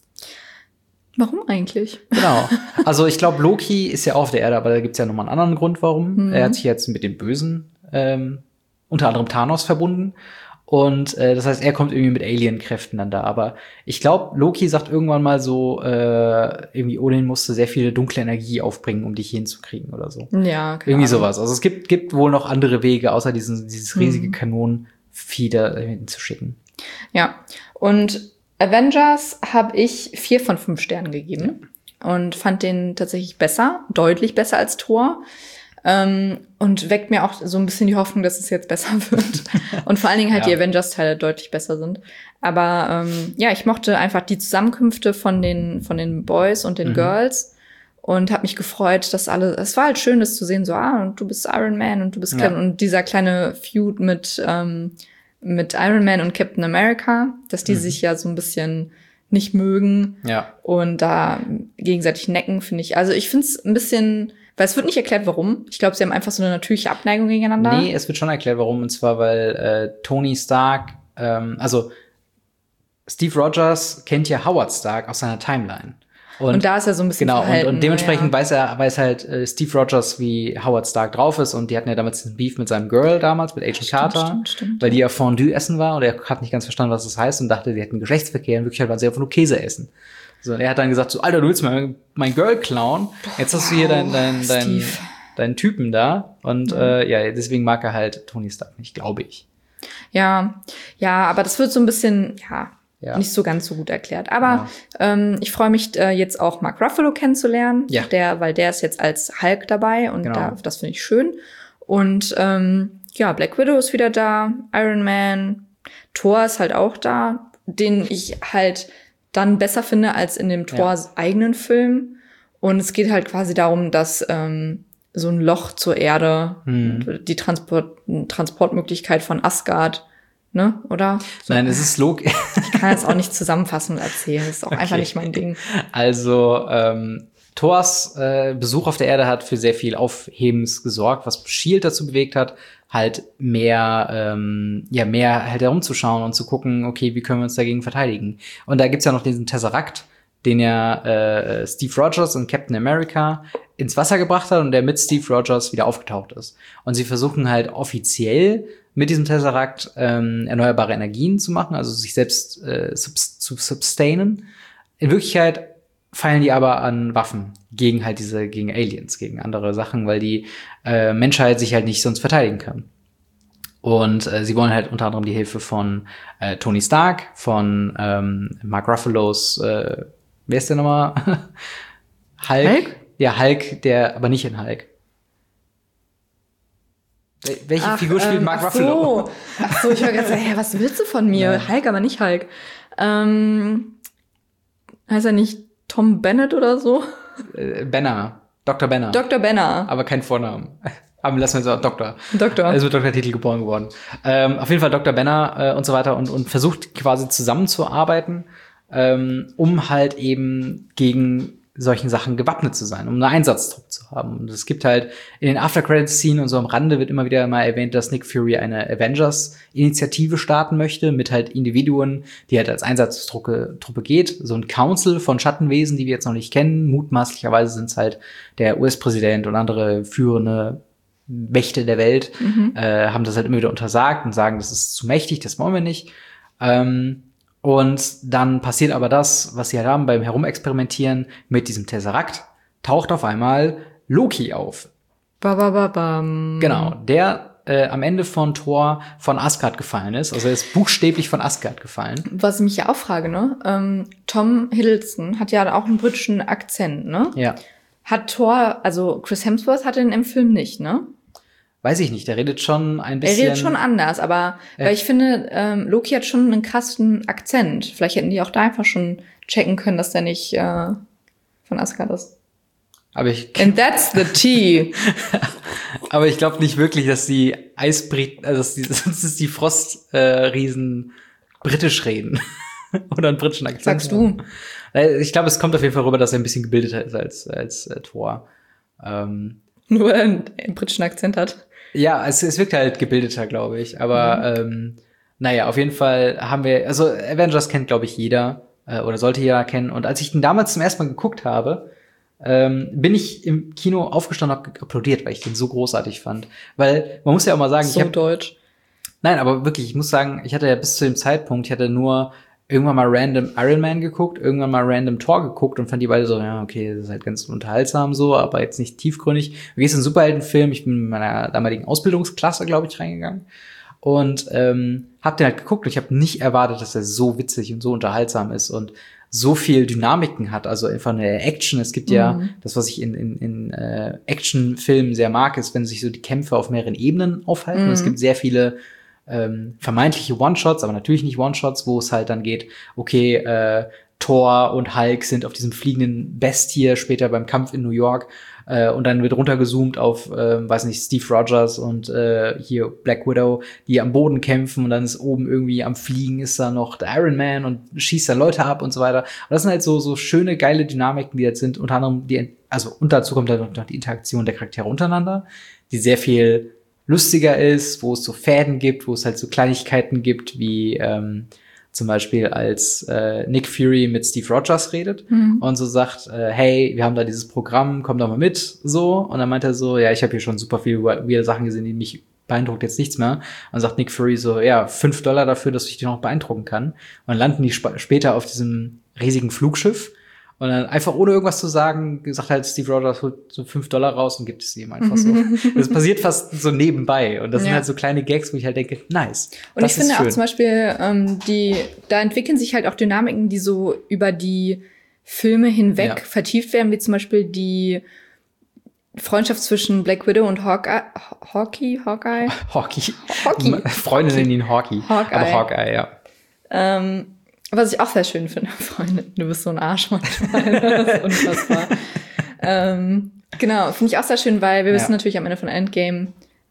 Warum eigentlich? Genau. Also ich glaube, Loki ist ja auf der Erde, aber da gibt's ja nochmal einen anderen Grund, warum. Er hat sich jetzt mit dem Bösen, unter anderem Thanos, verbunden. Und das heißt, er kommt irgendwie mit Alien-Kräften dann da. Aber ich glaube, Loki sagt irgendwann mal so, irgendwie Odin musste sehr viel dunkle Energie aufbringen, um dich hinzukriegen oder so. Ja, klar. Irgendwie sowas. Also es gibt wohl noch andere Wege, außer dieses riesige Kanonenvieh da hinzuschicken. Ja, und Avengers habe ich 4 von 5 Sternen gegeben und fand den tatsächlich besser, deutlich besser als Thor. Und weckt mir auch so ein bisschen die Hoffnung, dass es jetzt besser wird. Und vor allen Dingen halt die Avengers-Teile deutlich besser sind. Aber ich mochte einfach die Zusammenkünfte von den Boys und den Girls und habe mich gefreut, dass es war halt schön, das zu sehen, so, und du bist Iron Man und du bist und dieser kleine Feud mit Iron Man und Captain America, dass die sich ja so ein bisschen nicht mögen und da gegenseitig necken, finde ich. Also ich finde es ein bisschen, weil es wird nicht erklärt, warum. Ich glaube, sie haben einfach so eine natürliche Abneigung gegeneinander. Nee, es wird schon erklärt, warum. Und zwar, weil Tony Stark, also Steve Rogers kennt ja Howard Stark aus seiner Timeline. Und da ist er so ein bisschen verhalten, und dementsprechend weiß halt Steve Rogers, wie Howard Stark drauf ist. Und die hatten ja damals einen Beef mit seinem Girl damals, mit Agent Carter, weil die ja Fondue essen war und er hat nicht ganz verstanden, was das heißt und dachte, die hätten Geschlechtsverkehr. In Wirklichkeit waren sie einfach nur Käse essen. So, und er hat dann gesagt, so, Alter, du willst mein Girl klauen? Jetzt hast du hier deinen Typen da. Und deswegen mag er halt Tony Stark nicht, glaube ich. Ja, aber das wird so ein bisschen, nicht so ganz so gut erklärt. Aber ich freue mich jetzt auch Mark Ruffalo kennenzulernen, weil der ist jetzt als Hulk dabei und das finde ich schön. Und Black Widow ist wieder da, Iron Man, Thor ist halt auch da, den ich halt dann besser finde als in dem Thors eigenen Film. Und es geht halt quasi darum, dass so ein Loch zur Erde, die Transportmöglichkeit von Asgard, ne, oder? So. Nein, es ist logisch. Ich kann jetzt auch nicht zusammenfassend erzählen. Das ist auch einfach nicht mein Ding. Also, Thors Besuch auf der Erde hat für sehr viel Aufhebens gesorgt, was S.H.I.E.L.D. dazu bewegt hat, halt mehr halt herumzuschauen und zu gucken, okay, wie können wir uns dagegen verteidigen? Und da gibt's ja noch diesen Tesseract, den ja Steve Rogers und Captain America ins Wasser gebracht hat und der mit Steve Rogers wieder aufgetaucht ist. Und sie versuchen halt offiziell mit diesem Tesseract erneuerbare Energien zu machen, also sich selbst zu sustainen. In Wirklichkeit feilen die aber an Waffen gegen Aliens, gegen andere Sachen, weil die Menschheit sich halt nicht sonst verteidigen kann. Und sie wollen halt unter anderem die Hilfe von Tony Stark, von Mark Ruffalos, wer ist der nochmal? Hulk? Ja, Hulk, aber nicht in Hulk. Welche Figur spielt Mark Ruffalo? Ach so, ich war gerade sagen, was willst du von mir? Ja. Hulk, aber nicht Hulk. Heißt er nicht Tom Bennett oder so? Banner. Dr. Banner. Dr. Banner. Aber kein Vornamen. Aber lassen wir es auch Doktor. Doktor. Er ist mit Doktortitel geboren geworden. Auf jeden Fall Dr. Banner und so weiter und versucht quasi zusammenzuarbeiten, um halt eben gegen solchen Sachen gewappnet zu sein, um einen Einsatztrupp zu haben. Und es gibt halt in den After-Credits-Szenen und so am Rande wird immer wieder mal erwähnt, dass Nick Fury eine Avengers-Initiative starten möchte, mit halt Individuen, die halt als Einsatztruppe geht. So ein Council von Schattenwesen, die wir jetzt noch nicht kennen. Mutmaßlicherweise sind es halt der US-Präsident und andere führende Mächte der Welt, haben das halt immer wieder untersagt und sagen, das ist zu mächtig, das wollen wir nicht. Und dann passiert aber das, was sie halt haben beim Herumexperimentieren mit diesem Tesseract, taucht auf einmal Loki auf. Genau, der am Ende von Thor von Asgard gefallen ist. Also er ist buchstäblich von Asgard gefallen. Was ich mich ja auch frage, ne? Tom Hiddleston hat ja auch einen britischen Akzent, ne? Ja. Hat Thor, also Chris Hemsworth hatte den im Film nicht, ne? Weiß ich nicht, der redet schon ein bisschen. Er redet schon anders, aber weil ich finde, Loki hat schon einen krassen Akzent. Vielleicht hätten die auch da einfach schon checken können, dass der nicht von Asgard ist. And that's the tea. Aber ich glaube nicht wirklich, dass die sonst ist die Frostriesen britisch reden. Oder einen britischen Akzent. Sagst du? Ich glaube, es kommt auf jeden Fall rüber, dass er ein bisschen gebildeter ist als Thor. Nur einen britischen Akzent hat. Ja, es wirkt halt gebildeter, glaube ich. Aber naja, auf jeden Fall haben wir, also Avengers kennt, glaube ich, jeder oder sollte jeder kennen. Und als ich den damals zum ersten Mal geguckt habe, bin ich im Kino aufgestanden und habe applaudiert, weil ich den so großartig fand. Weil man muss ja auch mal sagen, so deutsch. Nein, aber wirklich, ich muss sagen, ich hatte ja bis zu dem Zeitpunkt, ich hatte nur irgendwann mal random Iron Man geguckt, irgendwann mal random Thor geguckt und fand die beide so, ja, okay, das ist halt ganz unterhaltsam so, aber jetzt nicht tiefgründig. Du gehst in einen Superheldenfilm, ich bin in meiner damaligen Ausbildungsklasse, glaube ich, reingegangen und hab den halt geguckt und ich habe nicht erwartet, dass er so witzig und so unterhaltsam ist und so viel Dynamiken hat, also einfach eine Action. Es gibt ja das, was ich in Actionfilmen sehr mag, ist, wenn sich so die Kämpfe auf mehreren Ebenen aufhalten. Und es gibt sehr viele vermeintliche One-Shots, aber natürlich nicht One-Shots, wo es halt dann geht, okay, Thor und Hulk sind auf diesem fliegenden Bestie später beim Kampf in New York und dann wird runtergezoomt auf, weiß nicht, Steve Rogers und hier Black Widow, die am Boden kämpfen und dann ist oben irgendwie am Fliegen ist da noch der Iron Man und schießt dann Leute ab und so weiter. Und das sind halt so schöne, geile Dynamiken, die jetzt sind, unter anderem und dazu kommt dann noch die Interaktion der Charaktere untereinander, die sehr viel lustiger ist, wo es so Fäden gibt, wo es halt so Kleinigkeiten gibt, wie zum Beispiel als Nick Fury mit Steve Rogers redet und so sagt, hey, wir haben da dieses Programm, komm doch mal mit, so. Und dann meint er so, ja, ich habe hier schon super viele weirde Sachen gesehen, die mich beeindruckt jetzt nichts mehr. Und dann sagt Nick Fury so, ja, $5 dafür, dass ich dich noch beeindrucken kann. Und dann landen die später auf diesem riesigen Flugschiff. Und dann einfach ohne irgendwas zu sagen, sagt halt Steve Rogers, holt so $5 raus und gibt es ihm einfach so. Das passiert fast so nebenbei. Und das sind halt so kleine Gags, wo ich halt denke, nice. Und ich finde auch zum Beispiel, da entwickeln sich halt auch Dynamiken, die so über die Filme hinweg vertieft werden, wie zum Beispiel die Freundschaft zwischen Black Widow und Hawkeye. Freunde nennen ihn Hawkeye. Aber Hawkeye, ja. Was ich auch sehr schön finde, Freunde. Du bist so ein Arsch manchmal. Das ist unfassbar. Genau, finde ich auch sehr schön, weil wir wissen natürlich am Ende von Endgame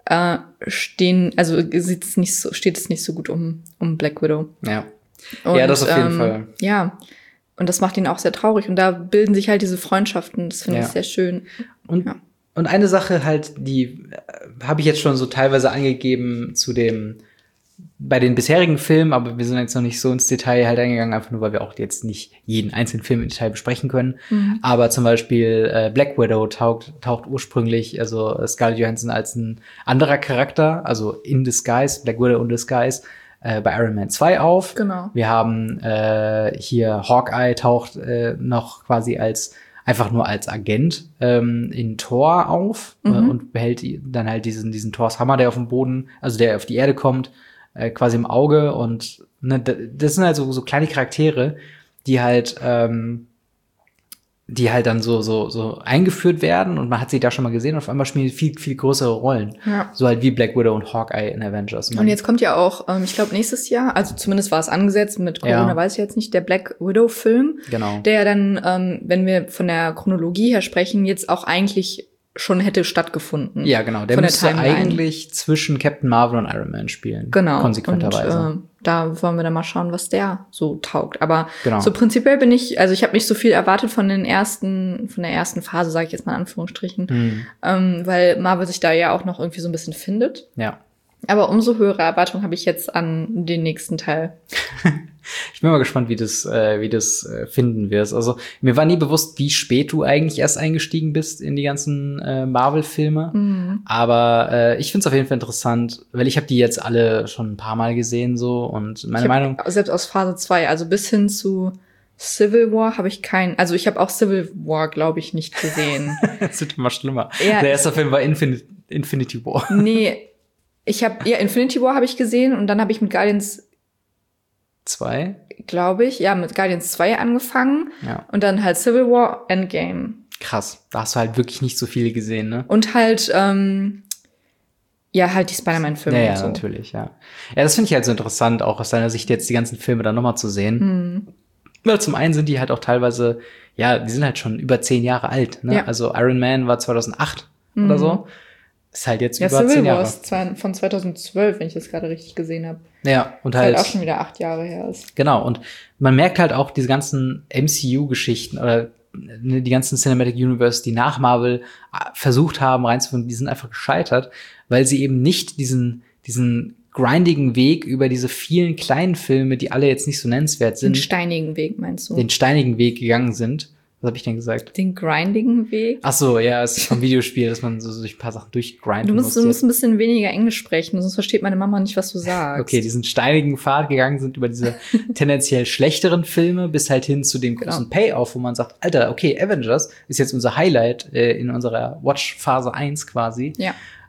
steht es nicht so gut um Black Widow. Ja. Und, ja, das auf jeden Fall. Ja. Und das macht ihn auch sehr traurig. Und da bilden sich halt diese Freundschaften. Das finde ich sehr schön. Und eine Sache halt, die habe ich jetzt schon so teilweise angegeben bei den bisherigen Filmen, aber wir sind jetzt noch nicht so ins Detail halt eingegangen, einfach nur, weil wir auch jetzt nicht jeden einzelnen Film im Detail besprechen können. Aber zum Beispiel Black Widow taucht ursprünglich, also Scarlett Johansson als ein anderer Charakter, also in Disguise, Black Widow in Disguise, bei Iron Man 2 auf. Genau. Wir haben hier Hawkeye taucht noch quasi einfach nur als Agent in Thor auf und behält dann halt diesen Thors Hammer, der auf dem Boden, also der auf die Erde kommt, quasi im Auge. Und ne, das sind halt so kleine Charaktere, die halt dann so eingeführt werden und man hat sie da schon mal gesehen und auf einmal spielen die viel, viel größere Rollen. Ja. So halt wie Black Widow und Hawkeye in Avengers. Und jetzt kommt ja auch, ich glaube nächstes Jahr, also zumindest war es angesetzt, mit Corona weiß ich jetzt nicht, der Black Widow-Film. Genau. Der dann, wenn wir von der Chronologie her sprechen, jetzt auch eigentlich schon hätte stattgefunden. Ja, genau. Der müsste eigentlich zwischen Captain Marvel und Iron Man spielen. Genau. Konsequenterweise. Und, da wollen wir dann mal schauen, was der so taugt. Aber so prinzipiell ich habe nicht so viel erwartet von der ersten Phase, sage ich jetzt mal in Anführungsstrichen. Weil Marvel sich da ja auch noch irgendwie so ein bisschen findet. Ja. Aber umso höhere Erwartungen habe ich jetzt an den nächsten Teil. Ich bin mal gespannt, wie das finden wirst. Also mir war nie bewusst, wie spät du eigentlich erst eingestiegen bist in die ganzen Marvel-Filme. Aber ich finde es auf jeden Fall interessant, weil ich habe die jetzt alle schon ein paar Mal gesehen so und meine Meinung. Selbst aus Phase 2, also bis hin zu Civil War habe ich also ich habe auch Civil War, glaube ich, nicht gesehen. Das wird immer schlimmer. Ja, der erste Film war Infinity War. Nee, Infinity War habe ich gesehen und dann habe ich mit Guardians 2? Glaube ich, mit Guardians 2 angefangen. Ja. Und dann halt Civil War, Endgame. Krass, da hast du halt wirklich nicht so viele gesehen, ne? Und halt, halt die Spider-Man-Filme. Ja, und so. Natürlich, ja. Ja, das finde ich halt so interessant, auch aus deiner Sicht jetzt die ganzen Filme dann nochmal zu sehen. Weil zum einen sind die halt auch teilweise, die sind halt schon über 10 Jahre alt, ne? Ja. Also Iron Man war 2008 oder so. Ist halt jetzt über 10 Jahre. Civil War ist von 2012, wenn ich das gerade richtig gesehen habe. Ja, und halt auch schon wieder 8 Jahre her ist. Genau, und man merkt halt auch diese ganzen MCU-Geschichten oder die ganzen Cinematic Universe, die nach Marvel versucht haben reinzufinden, die sind einfach gescheitert, weil sie eben nicht diesen grindigen Weg über diese vielen kleinen Filme, die alle jetzt nicht so nennenswert sind. Den steinigen Weg, meinst du? Den steinigen Weg gegangen sind. Was habe ich denn gesagt? Den grindigen Weg? Ach so, ja, es ist vom Videospiel, dass man so durch ein paar Sachen durchgrinden muss. Du musst ein bisschen weniger Englisch sprechen, sonst versteht meine Mama nicht, was du sagst. Okay, diesen steinigen Pfad gegangen sind über diese tendenziell schlechteren Filme bis halt hin zu dem großen Payoff, wo man sagt, Alter, okay, Avengers ist jetzt unser Highlight in unserer Watch-Phase 1 quasi. Ja.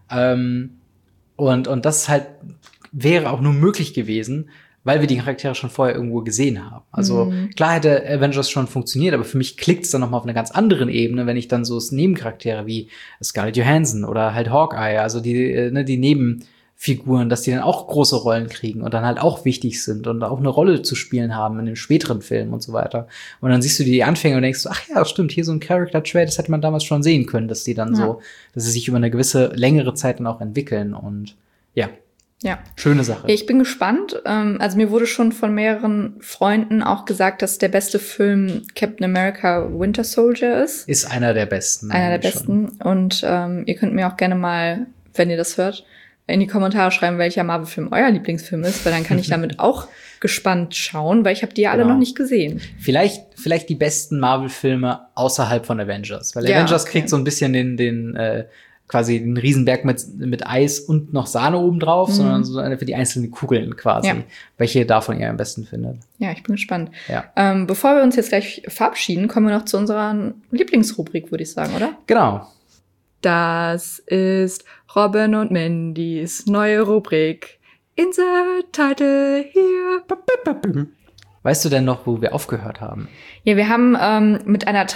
Und das halt wäre auch nur möglich gewesen, weil wir die Charaktere schon vorher irgendwo gesehen haben. Also klar hätte Avengers schon funktioniert, aber für mich klickt es dann noch mal auf einer ganz anderen Ebene, wenn ich dann so Nebencharaktere wie Scarlett Johansson oder halt Hawkeye, also die Nebenfiguren, dass die dann auch große Rollen kriegen und dann halt auch wichtig sind und auch eine Rolle zu spielen haben in den späteren Filmen und so weiter. Und dann siehst du die Anfänge und denkst so, ach ja, stimmt, hier so ein Character-Trait, das hätte man damals schon sehen können, dass die dann dass sie sich über eine gewisse längere Zeit dann auch entwickeln und ja. Schöne Sache. Ja, ich bin gespannt. Also mir wurde schon von mehreren Freunden auch gesagt, dass der beste Film Captain America Winter Soldier ist. Ist einer der besten. Einer der besten. Und ihr könnt mir auch gerne mal, wenn ihr das hört, in die Kommentare schreiben, welcher Marvel-Film euer Lieblingsfilm ist, weil dann kann ich damit auch gespannt schauen, weil ich habe die ja alle noch nicht gesehen. Vielleicht die besten Marvel-Filme außerhalb von Avengers. Weil Avengers kriegt so ein bisschen den quasi den Riesenberg mit Eis und noch Sahne obendrauf, sondern so für die einzelnen Kugeln quasi. Ja. Welche davon ihr am besten findet. Ja, ich bin gespannt. Ja. Bevor wir uns jetzt gleich verabschieden, kommen wir noch zu unserer Lieblingsrubrik, würde ich sagen, oder? Genau. Das ist Robin und Mandys neue Rubrik. Insert Title here. Weißt du denn noch, wo wir aufgehört haben? Ja, wir haben mit einer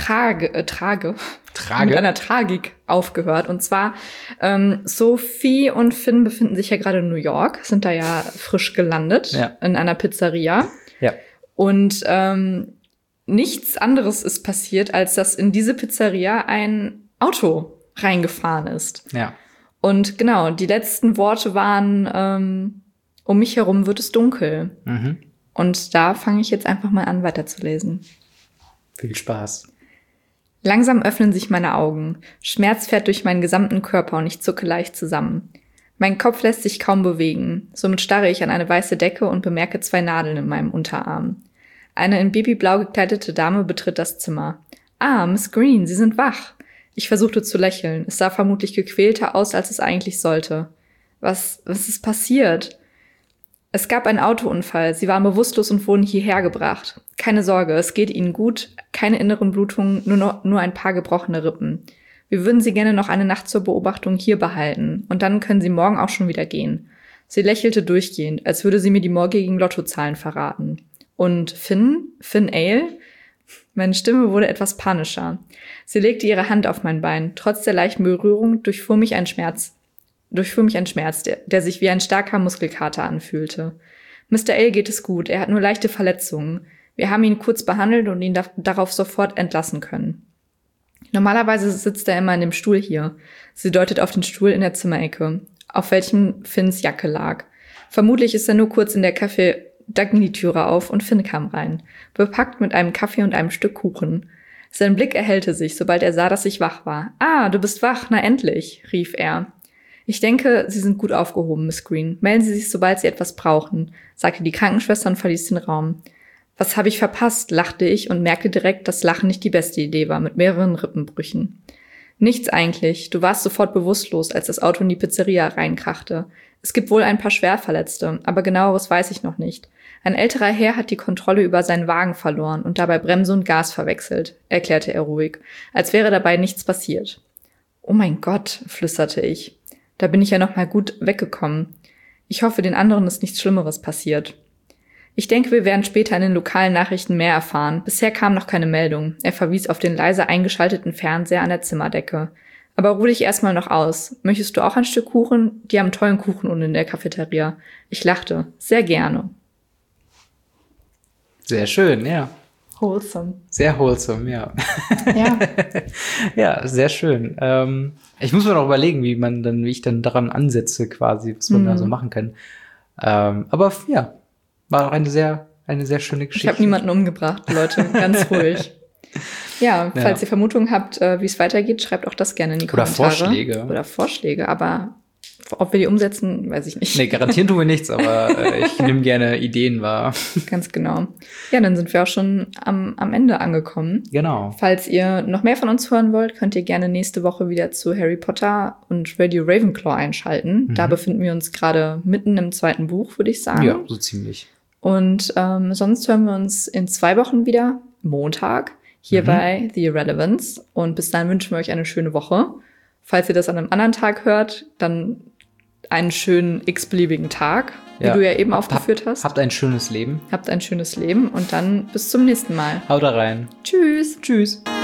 mit einer Tragik aufgehört. Und zwar, Sophie und Finn befinden sich ja gerade in New York, sind da ja frisch gelandet in einer Pizzeria. Ja. Und nichts anderes ist passiert, als dass in diese Pizzeria ein Auto reingefahren ist. Ja. Und genau, die letzten Worte waren, um mich herum wird es dunkel. Mhm. Und da fange ich jetzt einfach mal an, weiterzulesen. Viel Spaß. Langsam öffnen sich meine Augen. Schmerz fährt durch meinen gesamten Körper und ich zucke leicht zusammen. Mein Kopf lässt sich kaum bewegen. Somit starre ich an eine weiße Decke und bemerke 2 Nadeln in meinem Unterarm. Eine in babyblau gekleidete Dame betritt das Zimmer. Ah, Miss Green, Sie sind wach. Ich versuchte zu lächeln. Es sah vermutlich gequälter aus, als es eigentlich sollte. Was ist passiert? Es gab einen Autounfall. Sie waren bewusstlos und wurden hierher gebracht. Keine Sorge, es geht Ihnen gut. Keine inneren Blutungen, nur ein paar gebrochene Rippen. Wir würden Sie gerne noch eine Nacht zur Beobachtung hier behalten. Und dann können Sie morgen auch schon wieder gehen. Sie lächelte durchgehend, als würde sie mir die morgigen Lottozahlen verraten. Und Finn Ale? Meine Stimme wurde etwas panischer. Sie legte ihre Hand auf mein Bein. Trotz der leichten Berührung durchfuhr mich ein Schmerz, der sich wie ein starker Muskelkater anfühlte. Mr. Ale geht es gut, er hat nur leichte Verletzungen. Wir haben ihn kurz behandelt und ihn darauf sofort entlassen können. Normalerweise sitzt er immer in dem Stuhl hier. Sie deutet auf den Stuhl in der Zimmerecke, auf welchem Finns Jacke lag. Vermutlich ist er nur kurz in der Café. Da ging die Türe auf und Finn kam rein, bepackt mit einem Kaffee und einem Stück Kuchen. Sein Blick erhellte sich, sobald er sah, dass ich wach war. Ah, du bist wach, na endlich, rief er. Ich denke, Sie sind gut aufgehoben, Miss Green. Melden Sie sich, sobald Sie etwas brauchen, sagte die Krankenschwester und verließ den Raum. Was habe ich verpasst, lachte ich und merkte direkt, dass Lachen nicht die beste Idee war, mit mehreren Rippenbrüchen. Nichts eigentlich. Du warst sofort bewusstlos, als das Auto in die Pizzeria reinkrachte. Es gibt wohl ein paar Schwerverletzte, aber genaueres weiß ich noch nicht. Ein älterer Herr hat die Kontrolle über seinen Wagen verloren und dabei Bremse und Gas verwechselt, erklärte er ruhig, als wäre dabei nichts passiert. Oh mein Gott, flüsterte ich. Da bin ich ja noch mal gut weggekommen. Ich hoffe, den anderen ist nichts Schlimmeres passiert. Ich denke, wir werden später in den lokalen Nachrichten mehr erfahren. Bisher kam noch keine Meldung. Er verwies auf den leise eingeschalteten Fernseher an der Zimmerdecke. Aber ruh dich erstmal noch aus. Möchtest du auch ein Stück Kuchen? Die haben tollen Kuchen unten in der Cafeteria. Ich lachte. Sehr gerne. Sehr schön, ja. Wholesome. Sehr wholesome, ja. Ja. Ja, sehr schön. Ich muss mir noch überlegen, wie ich dann daran ansetze, quasi, was man da so machen kann. Aber ja, war auch eine sehr schöne Geschichte. Ich habe niemanden umgebracht, Leute, ganz ruhig. Ja, falls ihr Vermutungen habt, wie es weitergeht, schreibt auch das gerne in die Kommentare. Oder Vorschläge, aber ob wir die umsetzen, weiß ich nicht. Nee, garantieren tun wir nichts, aber ich nehme gerne Ideen wahr. Ganz genau. Ja, dann sind wir auch schon am Ende angekommen. Genau. Falls ihr noch mehr von uns hören wollt, könnt ihr gerne nächste Woche wieder zu Harry Potter und Radio Ravenclaw einschalten. Da befinden wir uns gerade mitten im 2. Buch, würde ich sagen. Ja, so ziemlich. Und sonst hören wir uns in 2 Wochen wieder, Montag, hier bei The Irrelevance. Und bis dahin wünschen wir euch eine schöne Woche. Falls ihr das an einem anderen Tag hört, dann einen schönen x-beliebigen Tag, wie du ja eben aufgeführt hast. Habt ein schönes Leben. Habt ein schönes Leben und dann bis zum nächsten Mal. Haut da rein. Tschüss. Tschüss.